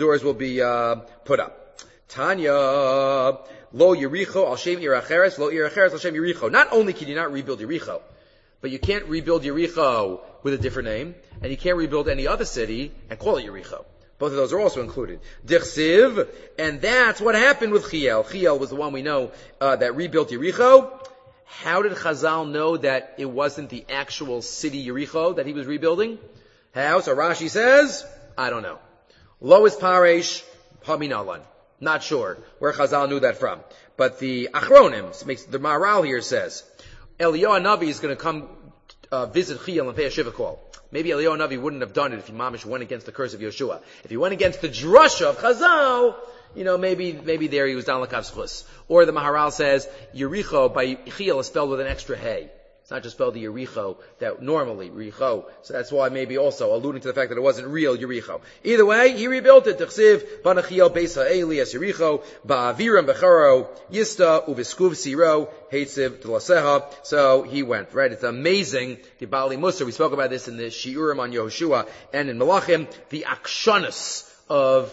put up. Tanya, lo Yericho al shem iracheres, lo iracheres al shem Yericho. Not only can you not rebuild Yericho, but you can't rebuild Yericho with a different name, and you can't rebuild any other city and call it Yericho. Both of those are also included. Dichsiv, and that's what happened with Chiel. Chiel was the one we know that rebuilt Yericho. How did Chazal know that it wasn't the actual city Yericho that he was rebuilding? How? So Rashi says, I don't know. Lois Paresh, Haminalan. Not sure where Chazal knew that from. But the Achronim, the Maharal here says, Eliyahu Navi is going to come visit Chiel and pay a shiva call. Maybe Eliyahu Navi wouldn't have done it if Mamish went against the curse of Yeshua. If he went against the drasha of Chazal, maybe there he was down l'kav zchus. Or the Maharal says Yericho by Chiel is spelled with an extra hey. It's not just spelled the Yericho that normally Yericho. So that's why maybe also alluding to the fact that it wasn't real Yericho. Either way, he rebuilt it. T'chsiv banachiel beis ha'eli es Yericho ba'aviram becharo yista uviskuv siro heitziv d'laseha. So he went. Right? It's amazing. The Bali Musa. We spoke about this in the Shiurim on Yehoshua and in Melachim. The akshanus of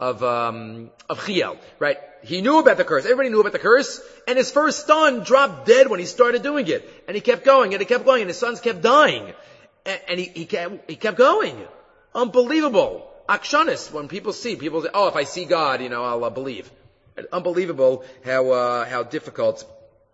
Chiel, right? He knew about the curse. Everybody knew about the curse. And his first son dropped dead when he started doing it. And he kept going, and he kept going, and his sons kept dying. And he kept going. Unbelievable. Akshanis. When people say, oh, if I see God, I'll believe. Unbelievable how difficult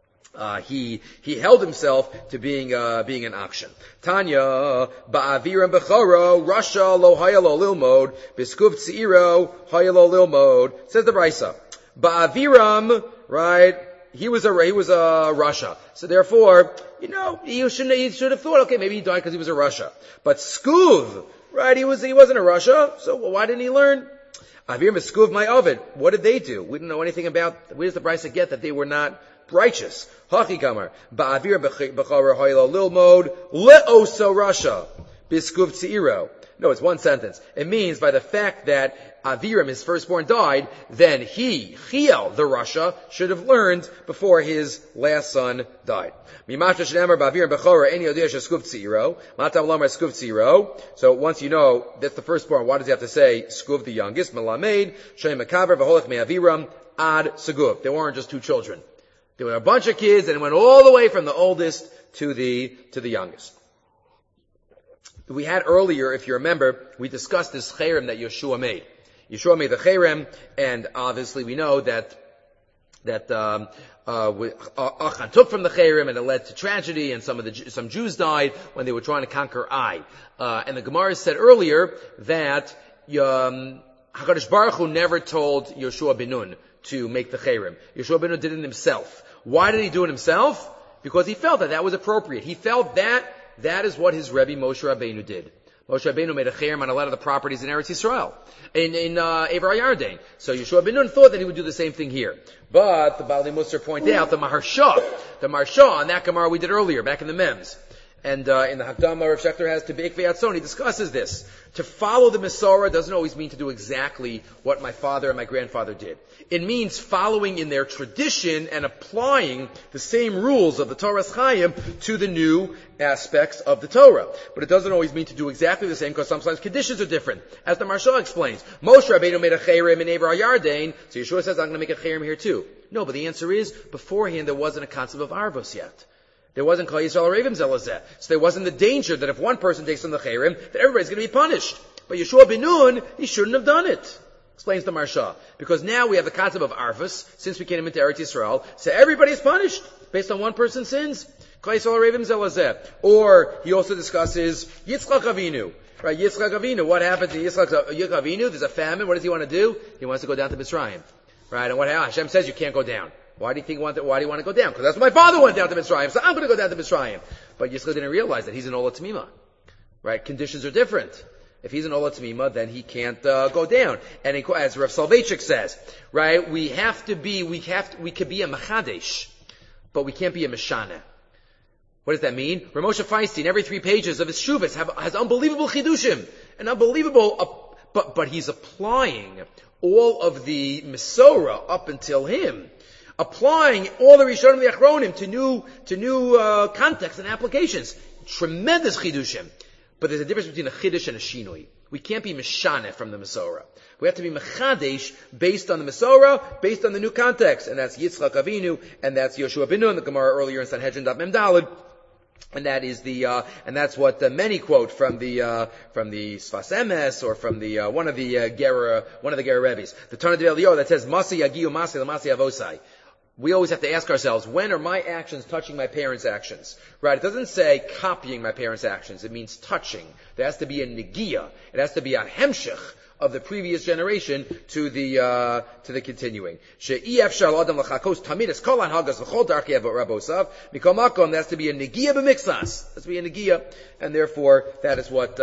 he held himself to being an action. Tanya ba'aviram becharo rasha lo hayalo lilmod biskuv tziro hayalo lilmod. Says the Brisa. Ba'aviram, right? He was a rasha. So therefore, he should have thought, okay, maybe he died because he was a rasha. But skuv, right? He wasn't a rasha. So why didn't he learn? Aviram biskuv my ovid. What did they do? We didn't know anything about. Where does the Brisa get that they were not righteous? Hachi kamar ba'avir b'chara haylo lilmod le'oso rasha biskuv tziro. No, it's one sentence. It means by the fact that Aviram, his firstborn, died, then Chiel, the rasha, should have learned before his last son died. So once you know that's the firstborn, why does he have to say skuv the youngest? Melamed shem makaver v'holech me'aviram ad seguv. There weren't just two children. There were a bunch of kids, and it went all the way from the oldest to the youngest. We had earlier, if you remember, we discussed this cherem that Yeshua made. Yeshua made the cherem, and obviously we know that Achan took from the cherem, and it led to tragedy, and some Jews died when they were trying to conquer Ai. And the Gemara said earlier that HaKadosh Baruch Hu never told Yoshua ben Nun to make the Cherem. Yoshua ben Nun did it himself. Why did he do it himself? Because he felt that was appropriate. He felt that is what his Rebbe Moshe Rabbeinu did. Moshe Rabbeinu made a cherem on a lot of the properties in Eretz Yisrael, in Ever Yarden. So Yoshua ben Nun thought that he would do the same thing here. But the Baalei Musar point out the Maharsha on that Gemara we did earlier, back in the Mems. And in the Hakdama, Rav Shechter has to be Ikvei he discusses this. To follow the Masorah doesn't always mean to do exactly what my father and my grandfather did. It means following in their tradition and applying the same rules of the Torah's Chaim to the new aspects of the Torah. But it doesn't always mean to do exactly the same because sometimes conditions are different. As the Maharsha explains, Moshe Rabbeinu made a Cherem in Ever Yarden, so Yeshua says, I'm going to make a Cherem here too. No, but the answer is, beforehand there wasn't a concept of Arvos yet. There wasn't Kol Yisrael Revim Zelazeh. So there wasn't the danger that if one person takes on the Cherem, that everybody's going to be punished. But Yeshua ben Nun, he shouldn't have done it. Explains the Maharsha. Because now we have the concept of Arvus, since we came into Eretz Yisrael, so everybody's punished based on one person's sins. Kol Yisrael Revim Zelazeh. Or he also discusses Yitzchak Avinu. Right, Yitzchak Avinu. What happened to Yitzchak Avinu? There's a famine. What does he want to do? He wants to go down to Mitzrayim. Right, and what Hashem says, you can't go down. Why do you want to go down? Because that's what my father went down to Mitzrayim, so I'm going to go down to Mitzrayim. But Yitzchak didn't realize that he's an Ola Tamima. Right? Conditions are different. If he's an Ola Tamima, then he can't go down. And as Rav Soloveitchik says, right, we could be a Mechadesh, but we can't be a Meshana. What does that mean? Rav Moshe Feinstein, every 3 pages of his Shuvas has unbelievable chidushim, and unbelievable, but he's applying all of the Mesorah up until him. Applying all the Rishonim and the Achronim to new contexts and applications. Tremendous chidushim. But there's a difference between a chidush and a shinui. We can't be meshaneh from the Mesorah. We have to be mechadesh based on the Mesorah, based on the new context. And that's Yitzchak Avinu, and that's Yoshua ben Nun, the Gemara earlier in Sanhedrin Daf Mem Daled. And that is and that's what many quote from the Sfas Emes or from one of the Gera Rebbe's. The Tana de Eliyahu that says, Masi Yagiu Masi Lamasi Avosai. We always have to ask ourselves, when are my actions touching my parents' actions? Right? It doesn't say copying my parents' actions. It means touching. There has to be a negiah. It has to be a hemshech of the previous generation to the continuing. She'ef shal adam l'chakos tamid kol hanhagas v'chol darkei rabosav mikol makom. There has to be a negiah b'mixas. There has to be a negiah, and therefore that is what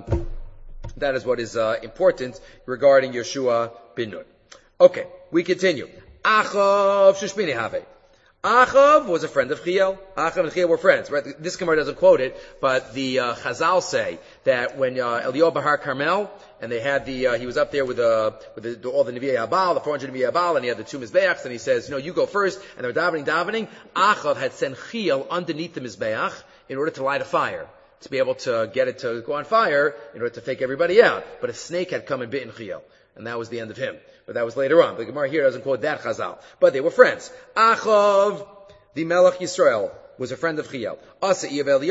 is important regarding Yoshua ben Nun. Okay, we continue. Achav Shushmini Have. Achav was a friend of Chiel. Achav and Chiel were friends, right? This Gemara doesn't quote it, but the Chazal say that when Eliyahu Bahar Carmel, and they had he was up there with all the Nevi'ei Habal, the 400 Nevi'ei Habal, and he had the 2 Mizbeachs, and he says, you go first, and they were davening. Achav had sent Chiel underneath the Mizbeach in order to light a fire, to be able to get it to go on fire, in order to fake everybody out. But a snake had come and bitten Chiel, and that was the end of him. But that was later on. The Gemara here doesn't quote that Chazal. But they were friends. Achav, the Melech Yisrael, was a friend of Chiel. After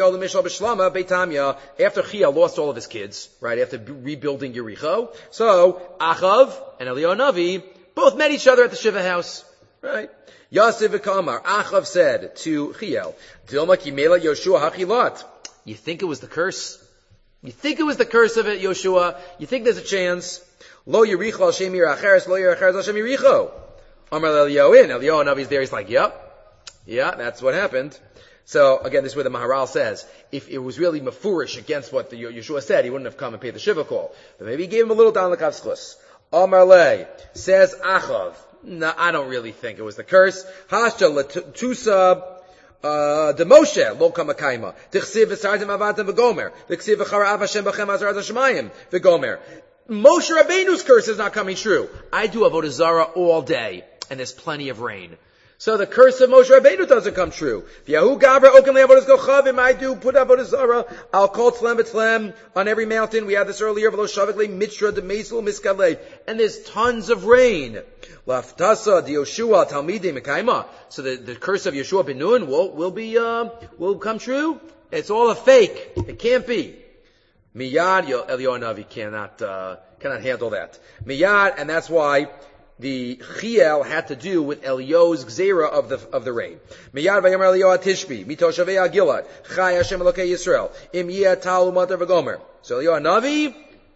Chiel lost all of his kids, right, after rebuilding Yericho, so Achav and Eliyahu Navi both met each other at the Shiva house, right? Yasiv v'kamar, Achav said to Chiel, Dilma kimela Yoshua hachilat. You think it was the curse? You think it was the curse of it, Yoshua? You think there's a chance? Lo Yericho al Shem Yiracheres, Lo Yiracheres al Shem Yericho. Amar Eliyahu in. Eliyahu Navi's there, he's like, yep, yeah, that's what happened. So, again, this is where the Maharal says, if it was really mafurish against what the Yeshua said, he wouldn't have come and paid the Shiva call. But maybe he gave him a little down the kavschus. Amar Le, says Achav, no, I don't really think it was the curse. Hasha letusa, the Moshe, lo kamakaima. Tichsiv v'sardim avatim v'gomer. Tichsiv v'chara Hashem b'chem azar azashemayim v'gomer. Moshe Rabbeinu's curse is not coming true. I do Avodah Zarah all day, and there's plenty of rain. So the curse of Moshe Rabbeinu doesn't come true. V'yahu gabra oken le'avodas gochavim. I do put Avodah Zarah. I'll call tzlem b'tzlem on every mountain. We had this earlier. V'lo shavik le mitra de mesul miskalei. And there's tons of rain. Laftasa di Yoshua talmidei mekaima. So the curse of Yoshua ben Nun will come true. It's all a fake. It can't be. Miyad, Eliyahu Navi cannot handle that. Miyad, and that's why the Chiel had to do with Eliyahu's gzera of the rain. Miyad v'yomer Eliyahu Tishbi, mitoshavei Gilad, Chai Hashem Elokei Yisrael, im yeh tal umatar v'gomer. So Eliyahu Navi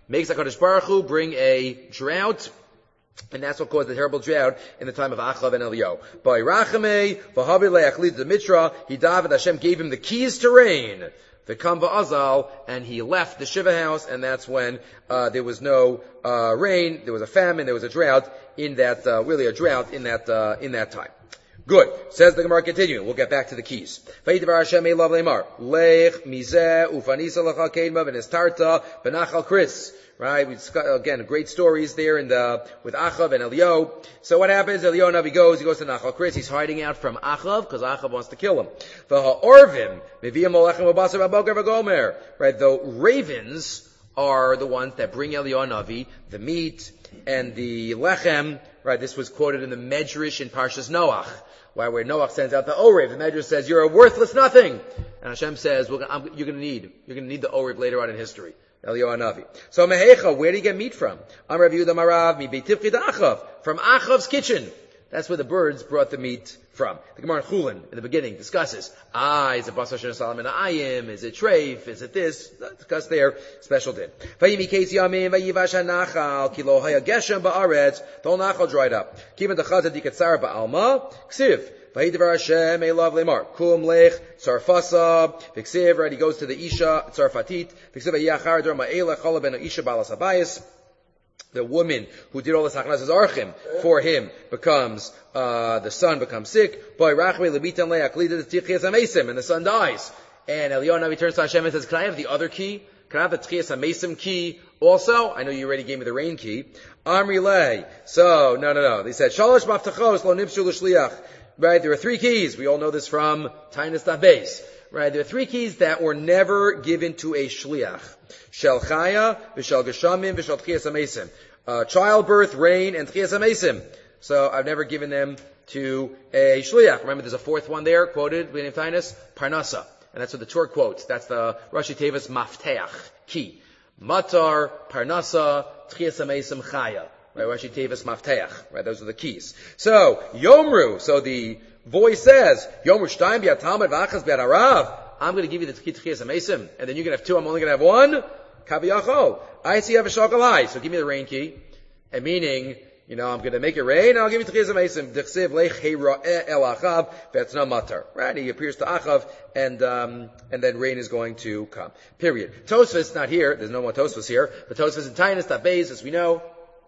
makes HaKadosh Baruch Hu bring a drought, and that's what caused the terrible drought in the time of Achav and Eliyahu. By Rachamei, v'havi le'achlid the Mitra, he davened, Hashem gave him the keys to rain. V'kam v'azal, and he left the Shiva house, and that's when there was no rain, there was a famine, there was a drought in that, really a drought in that time. Good. Says the Gemara continuing. We'll get back to the keys. Vayidavar Hashem elav leimar. Lech mizeh ufanisa lecha kedma v'nistarta v'nachal Chris. Right? We discuss, again, great stories there with Achav and Eliyahu. So what happens? Eliyahu Navi goes to Nachal Chris. He's hiding out from Achav because Achav wants to kill him. V'ha'orvim meviyam olechem v'basar v'boker v'gomer. Right? The ravens are the ones that bring Eliyahu Navi the meat and the lechem. Right? This was quoted in the Medrash in Parshas Noach. Where Noach sends out the Orev, the Medrash says, "You're a worthless nothing," and Hashem says, "You're going to need the Orev later on in history." Eliyahu Navi. So Mehecha, where do you get meat from? Amar Rav Yehuda Marav mi beitivchi Achav, from Achav's kitchen. That's where the birds brought the meat from. The Gemara in Chulin, in the beginning, discusses, is it Basar Shen Solomon Ayim? Is it treif? Is it this? Discuss there, special din. Vayimi Keitz Yamim, vayivash hanachal, ki lo haya geshem ba'aretz, the whole nachal dried up. Kivan dechazad dikatzar ba'alma, ksiv. Vayidavar Hashem, elav lemar, kum lech, tzarfasa, v'ksiv, right, he goes to the Isha, tzarfatit, v'ksiv v'yachar dur ma'ela, chala ben Isha balas habayis. The woman who did all the Sachnas Archim for him becomes, the son becomes sick. Boy, Rachmei lebitan le'aklida t'chias amesim, and the son dies. And Eliyahu Navi turns to Hashem and says, can I have the other key? Can I have the t'chias amesim key also? I know you already gave me the rain key. Amri lei. So, no. They said, Shalosh maftachos lo nipshu l'shliach. Right, there are three keys. We all know this from Tainus Dabeis. Right, there are three keys that were never given to a shliach. Shel chaya, v'shel geshamim, v'shel t'chias amesim. Childbirth, rain, and t'chias amesim. So I've never given them to a shliach. Remember, there's a fourth one there, quoted in Tainus, Parnasa. And that's what the Torah quotes. That's the Rashi Tevis Mafteach, key. Matar, Parnasa, t'chias amesim, chaya. Right, Rashi Tevis Mafteach. Right, those are the keys. So, Yomru, so the voice says, Yomru Shtayim B'Yad Talmud V'Achaz B'Yad Harav. I'm going to give you the T'chias Amesim, and then you're going to have two, I'm only going to have one. Kaviyachol. I see you have a shakalai, so give me the rain key. And meaning, I'm going to make it rain, and I'll give you T'chias Amesim. D'chsev Lech Heira'eh El Achav V'etzna Matar. Right, he appears to Achav, and then rain is going to come. Period. Tosfos not here, there's no more Tosfos here, but Tosfos in Tainus Dabeis, as we know,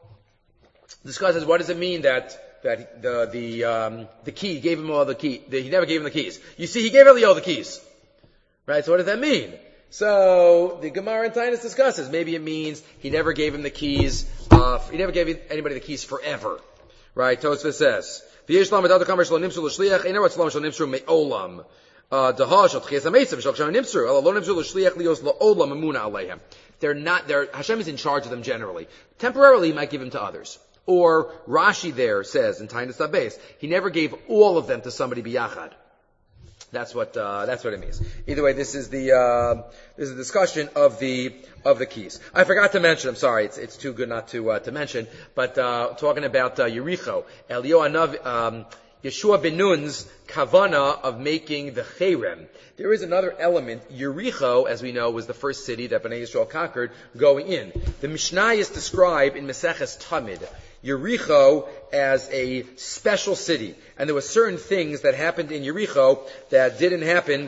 discusses what does it mean that the key gave him all the key. He never gave him the keys. You see, he gave Eliyahu the keys, right? So what does that mean? So the Gemara in Tainus discusses maybe it means he never gave him the keys. He never gave anybody the keys forever, right? Tosfos says v'yesh lam adad kamer shlo nimsu l'shliach eina ratzlam shlo nimsu me'olam daha shel t'chias amesim shel kshav nimsu ela lo nimsu l'shliach lios la'olam emuna aleihem. Hashem is in charge of them generally. Temporarily, he might give them to others. Or Rashi there says in Tainus Dabeis, he never gave all of them to somebody biyachad. That's what it means. Either way, this is the discussion of the keys. I forgot to mention. I'm sorry, it's too good not to mention. But talking about Yericho, Eliyahu Yeshua ben Nun's kavana of making the cherem. There is another element. Yericho, as we know, was the first city that Bnei Yisrael conquered going in. The Mishnayos describe in Maseches Tamid Yericho as a special city, and there were certain things that happened in Yericho that didn't happen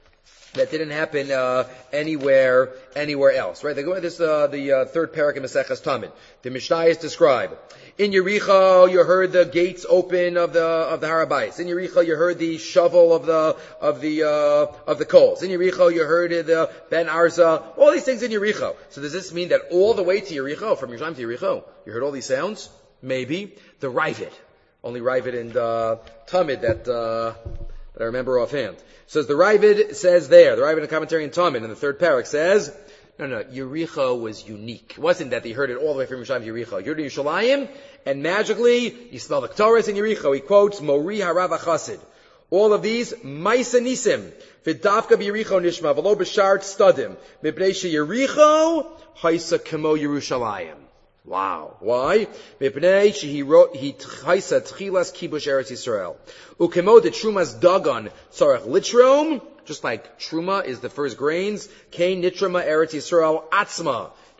anywhere else. Right? They go this the third parak in Maseches Tamid. The Mishnayos describe. In Yericho, you heard the gates open of the Harabayis. In Yericho, you heard the shovel of the coals. In Yericho, you heard the Ben Arza. All these things in Yericho. So does this mean that all the way to Yericho, from Yerushalayim to Yericho, you heard all these sounds? Maybe. The Ravid. Only Ravid and Tamid that I remember offhand. So the Ravid says there, the Ravid in the commentary in Tamid in the third parak says, no, Yericho was unique. It wasn't that they heard it all the way from Yerushalayim to Yericho. You heard it in Yerushalayim, and magically, you smell the Ketores in Yericho. He quotes, Mori Harav HaChasid. All of these, Maisa Nisim. V'davka b'Yericho nishma, v'lo b'shar t'stadim. Mipnei she'Yericho, haisa kemo Yerushalayim. Wow. Why? Mipnei she'hi haisa tchilas kibush Eretz Yisrael. Ukemo de Trumas Dagon, tzarech litrom, just like Truma is the first grains, Kain Nitrama Eretz Yisrael Atzma.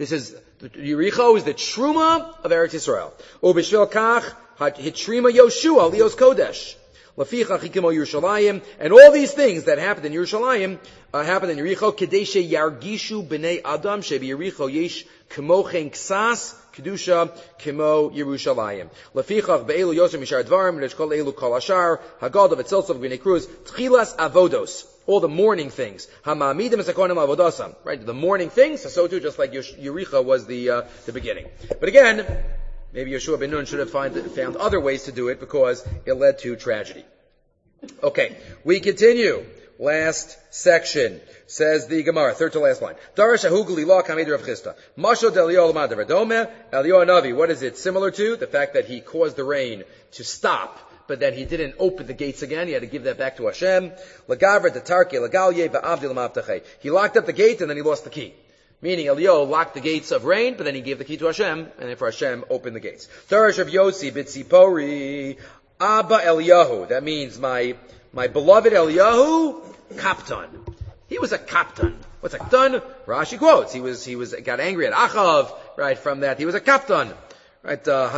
Yericho is the Truma of Eretz Yisrael. Ubishvil kach hitrima Yoshua lios kodesh. Laficha chikimo Yerushalayim, and all these things that happened in Yerushalayim happened in Yericho. Kedeshe yargishu b'nei Adam shebi Yericho yesh kmochen ksas kedusha kmo Yerushalayim. Laficha be'elu yosem mishar dvarim v'neshkol elu kol ashar hagadav etzilsov b'nei cruz tchilas avodos. All the morning things. Hamamidim esakonim avodasam. Right? The morning things, so too, just like Yericho was the beginning. But again, maybe Yeshua ben Nun should have found other ways to do it because it led to tragedy. Okay, we continue. Last section. Says the Gemara, third to last line. Darash ahugli la kamid Rav Chisda. Masho delio l'mad v'dome Elio Navi. What is it similar to? The fact that he caused the rain to stop, but then he didn't open the gates again. He had to give that back to Hashem. Lagavra detarke lagalye va'avdi l'mavtachei. He locked up the gate and then he lost the key. Meaning Elio locked the gates of rain, but then he gave the key to Hashem, and then for Hashem opened the gates. Darash of Yossi b'tzipori Abba Eliyahu. That means my beloved Eliyahu, Kaptan. He was a Kaptan. What's a Kaptan? Rashi quotes. He got angry at Achav, right, from that. He was a Kaptan. Right,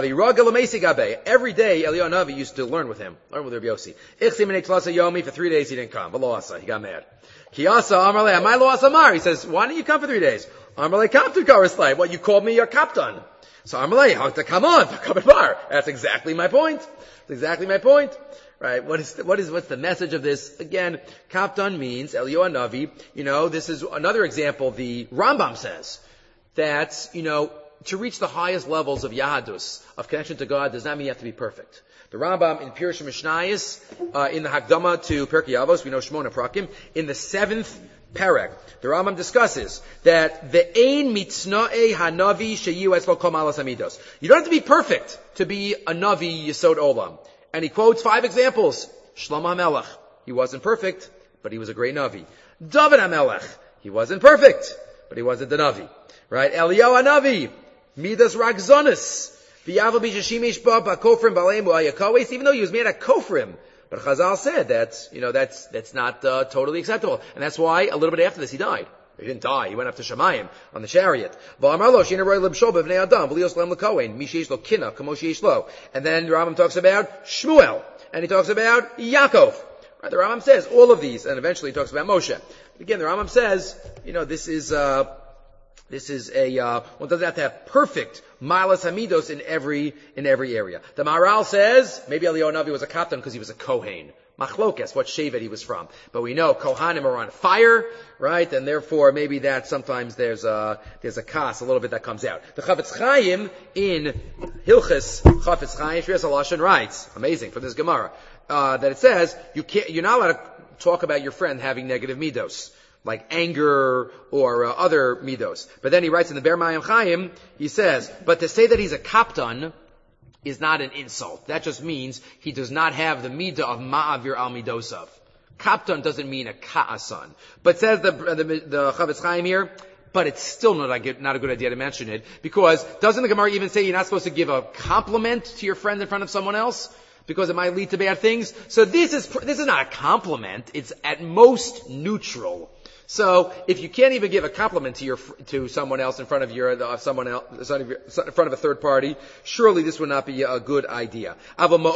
every day Eliyahu Navi used to learn with him. Learn with Rabbi Yossi. For 3 days he didn't come. He got mad. Kiyasa Amarle, Amai Lo Asamar. He says, why didn't you come for 3 days? Amarle Kaptan Karaslay. Well, you called me your Kaptan. So Amarle, how to come on? That's exactly my point. That's exactly my point. Right? What's the message of this? Again, Kaptan means Eliyahu Navi. This is another example. The Rambam says that, to reach the highest levels of Yahadus, of connection to God, does not mean you have to be perfect. The Rambam in Pirush Mishnayos, in the Hakdama to Pirkei Avos, we know Shmona Prakim, in the 7th Perek, the Rambam discusses that the Ein Mitznae Hanavi Sheyu Etzlo Kol Malas Hamidos. You don't have to be perfect to be a Navi Yesod Olam. And he quotes 5 examples. Shlomo HaMelech, he wasn't perfect, but he was a great Navi. David HaMelech, he wasn't perfect, but he wasn't the Navi. Right? Eliyahu HaNavi, Midas Ragzonis, V'yavel B'shashimish Ba Kofrim Baleim U'ayakawes, even though he was made at Kofrim. But Chazal said that's not totally acceptable. And that's why a little bit after this he died. He didn't die. He went up to Shemayim on the chariot. And then the Rambam talks about Shmuel. And he talks about Yaakov. Right? The Rambam says all of these, and eventually he talks about Moshe. But again, the Rambam says, this is one doesn't have to have perfect Malas Hamidos in every area. The Maharal says, maybe Eliyahu Navi was a Kaptan because he was a Kohen. Machlokes, what Shevet he was from. But we know Kohanim are on fire, right? And therefore, maybe that sometimes there's a kas, a little bit that comes out. The Chafetz Chaim in Hilchis Chafetz Chaim, Shrias HaLashon writes, amazing, for this Gemara, that it says, you're not allowed to talk about your friend having negative midos, like anger or other midos. But then he writes in the Ber Mayim Chaim, he says, but to say that he's a Kaptan is not an insult. That just means he does not have the midah of ma'avir al midosav. Kaptan doesn't mean a ka'asan. But says the Chafetz Chaim here, but it's still not a good idea to mention it, because doesn't the Gemara even say you're not supposed to give a compliment to your friend in front of someone else? Because it might lead to bad things. So this is not a compliment. It's at most neutral. So if you can't even give a compliment to someone else in front of in front of a third party, surely this would not be a good idea. But to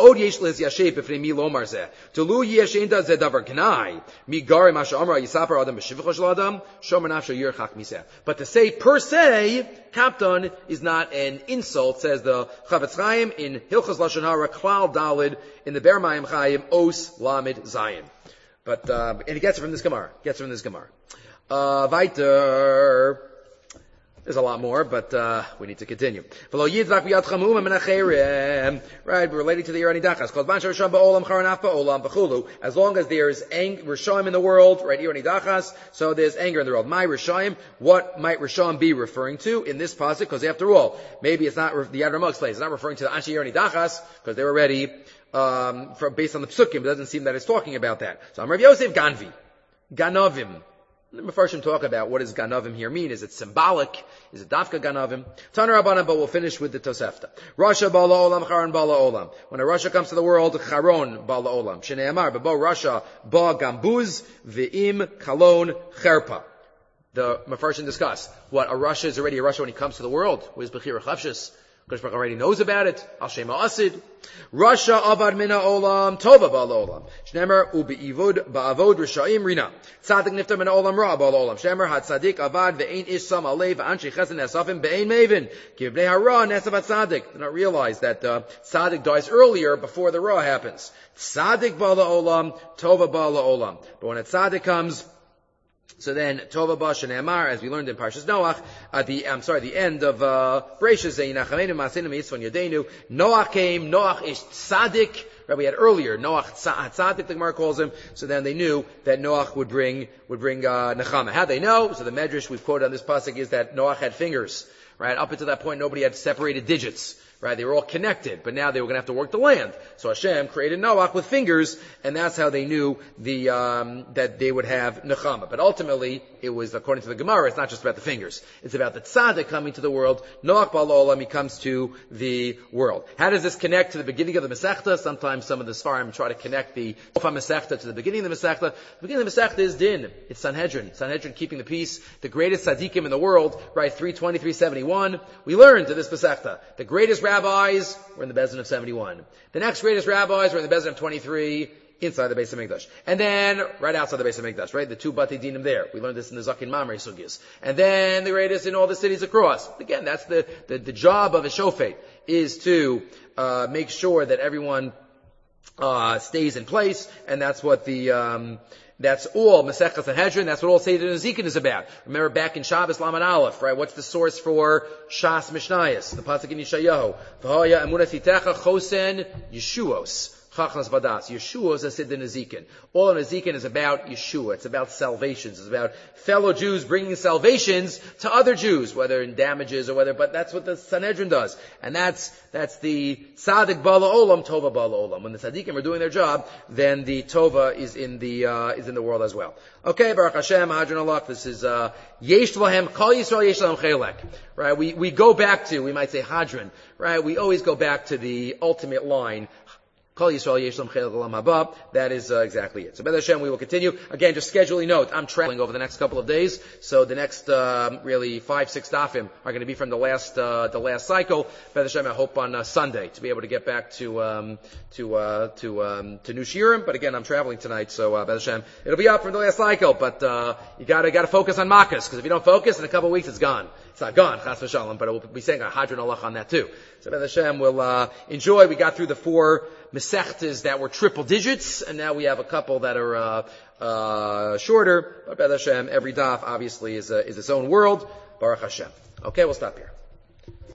say per se, Kaptan is not an insult, says the Chafetz Chaim in Hilchos Lashon Hara Klal Dalid in the Ber Mayim Chaim Os Lamed Zayin. But, and he gets it from this Gemara. Weiter. There's a lot more, but, we need to continue. Right, relating to the Irani Dachas. As long as there's Rishaim in the world, right, Irani Dachas, so there's anger in the world. My Rishaim, what might Rishaim be referring to in this pasuk? Because after all, maybe it's not, the Yad Ramah explains, it's not referring to the Anshi Irani Dachas, because they were already, based on the psukim, it doesn't seem that it's talking about that. So I'm Rav Yosef Ganvi. Ganovim. The Mefarshim talk about what does Ganovim here mean. Is it symbolic? Is it Dafka Ganovim? Tana Rabbanan, but we'll finish with the Tosefta. Rasha Bala Olam, Charon Bala Olam. When a Rasha comes to the world, Charon Bala Olam. Shnei Amar, Babo Rasha Ba Gambuz, Ve'im Kalon Cherpa. the Mefarshim discuss. What, a Rasha is already a Rasha when he comes to the world? Where's Bechira Chavshis? Kodesh Baruch already knows about it. Al Shema Asid. Rasha avad mina olam tova ba'al olam. Shnemer u'be'ivud ba'avod rishayim rina. Tzadik niftar mina olam ra ba'al olam. Shnemer had tzadik avad ve'ein ish sam alev v'anshi chesed nesafim be'ein mevin. Ki b'nei hara nesav tzadik. Do not realize that tzadik dies earlier before the ra happens. Tzadik ba'al olam, tova ba'al olam. But when a tzadik comes, so then, Tova Ba Shene'amar, as we learned in Parshas Noach, the end of Bereshis, Zeinachamenu Ma'asenu Mitzvon Yadenu, Noach came, Noach is Tzadik, right, we had earlier, Noach Tzadik, the Gemara calls him, so then they knew that Noach would bring Nechama. How they know? So the Medrash we've quoted on this pasuk is that Noach had fingers, right? Up until that point, nobody had separated digits. Right, they were all connected, but now they were going to have to work the land. So Hashem created Noach with fingers, and that's how they knew that they would have Nechama. But ultimately, it was, according to the Gemara, it's not just about the fingers. It's about the tzaddik coming to the world. Noach ba'al olam, he comes to the world. How does this connect to the beginning of the Masechta? Sometimes some of the Sfarim try to connect the Sofa Masechta to the beginning of the Masechta. The beginning of the Masechta is Din. It's Sanhedrin. Sanhedrin keeping the peace. The greatest tzaddikim in the world, right, 320, 371. We learned to this Masechta. The greatest rabbis were in the Beis Din of 71. The next greatest rabbis were in the Beis Din of 23, inside the Beis HaMikdash. And then, right outside the Beis HaMikdash, right? The two Batei Dinim there. We learned this in the Zakin Mamre Sugyas. And then the greatest in all the cities across. Again, that's the job of a shofet, is to make sure that everyone stays in place, and that's what that's all Masechta Sanhedrin. That's what all Seder Nezikin is about. Remember back in Shabbos Lamed Aleph, right? What's the source for Shas Mishnayos? The pasuk in Yeshayahu. V'haya emunah titecha chosen Yeshuos. Chachmas Vadas. Yeshua is a Seder Nezikin. All of Nezikin is about Yeshua. It's about salvations. It's about fellow Jews bringing salvations to other Jews, whether in damages or whether, but that's what the Sanhedrin does. And that's the Tzadik Ba'al Olam, Tova Ba'al Olam. When the Tzadikim are doing their job, then the Tova is in the world as well. Okay, Baruch Hashem, Hadron Allah, this is, Yesh Lahem, Kol Yisrael Yesh Lahem Chelek. Right? We go back to, we might say Hadron, right? We always go back to the ultimate line. Kol Yisrael Yesh Lahem Chelek Olam Haba. That is exactly it. So B'ez Hashem, we will continue. Again, just scheduling note, I'm traveling over the next couple of days, so the next really 5-6 dafim are going to be from the last cycle. B'ez Hashem, I hope on Sunday to be able to get back to New Shiurim. But again, I'm traveling tonight, so B'ez Hashem, it'll be up from the last cycle. But you gotta focus on Makkos, because if you don't focus, in a couple of weeks it's gone. It's not gone, Chas v'Shalom, but we'll be saying a Hadron Allah on that too. So B'ez Hashem, we'll enjoy. We got through the 4 Masechtas that were triple digits, and now we have a couple that are shorter. But B'ez Hashem, every daf obviously is its own world. Baruch Hashem. Okay, we'll stop here.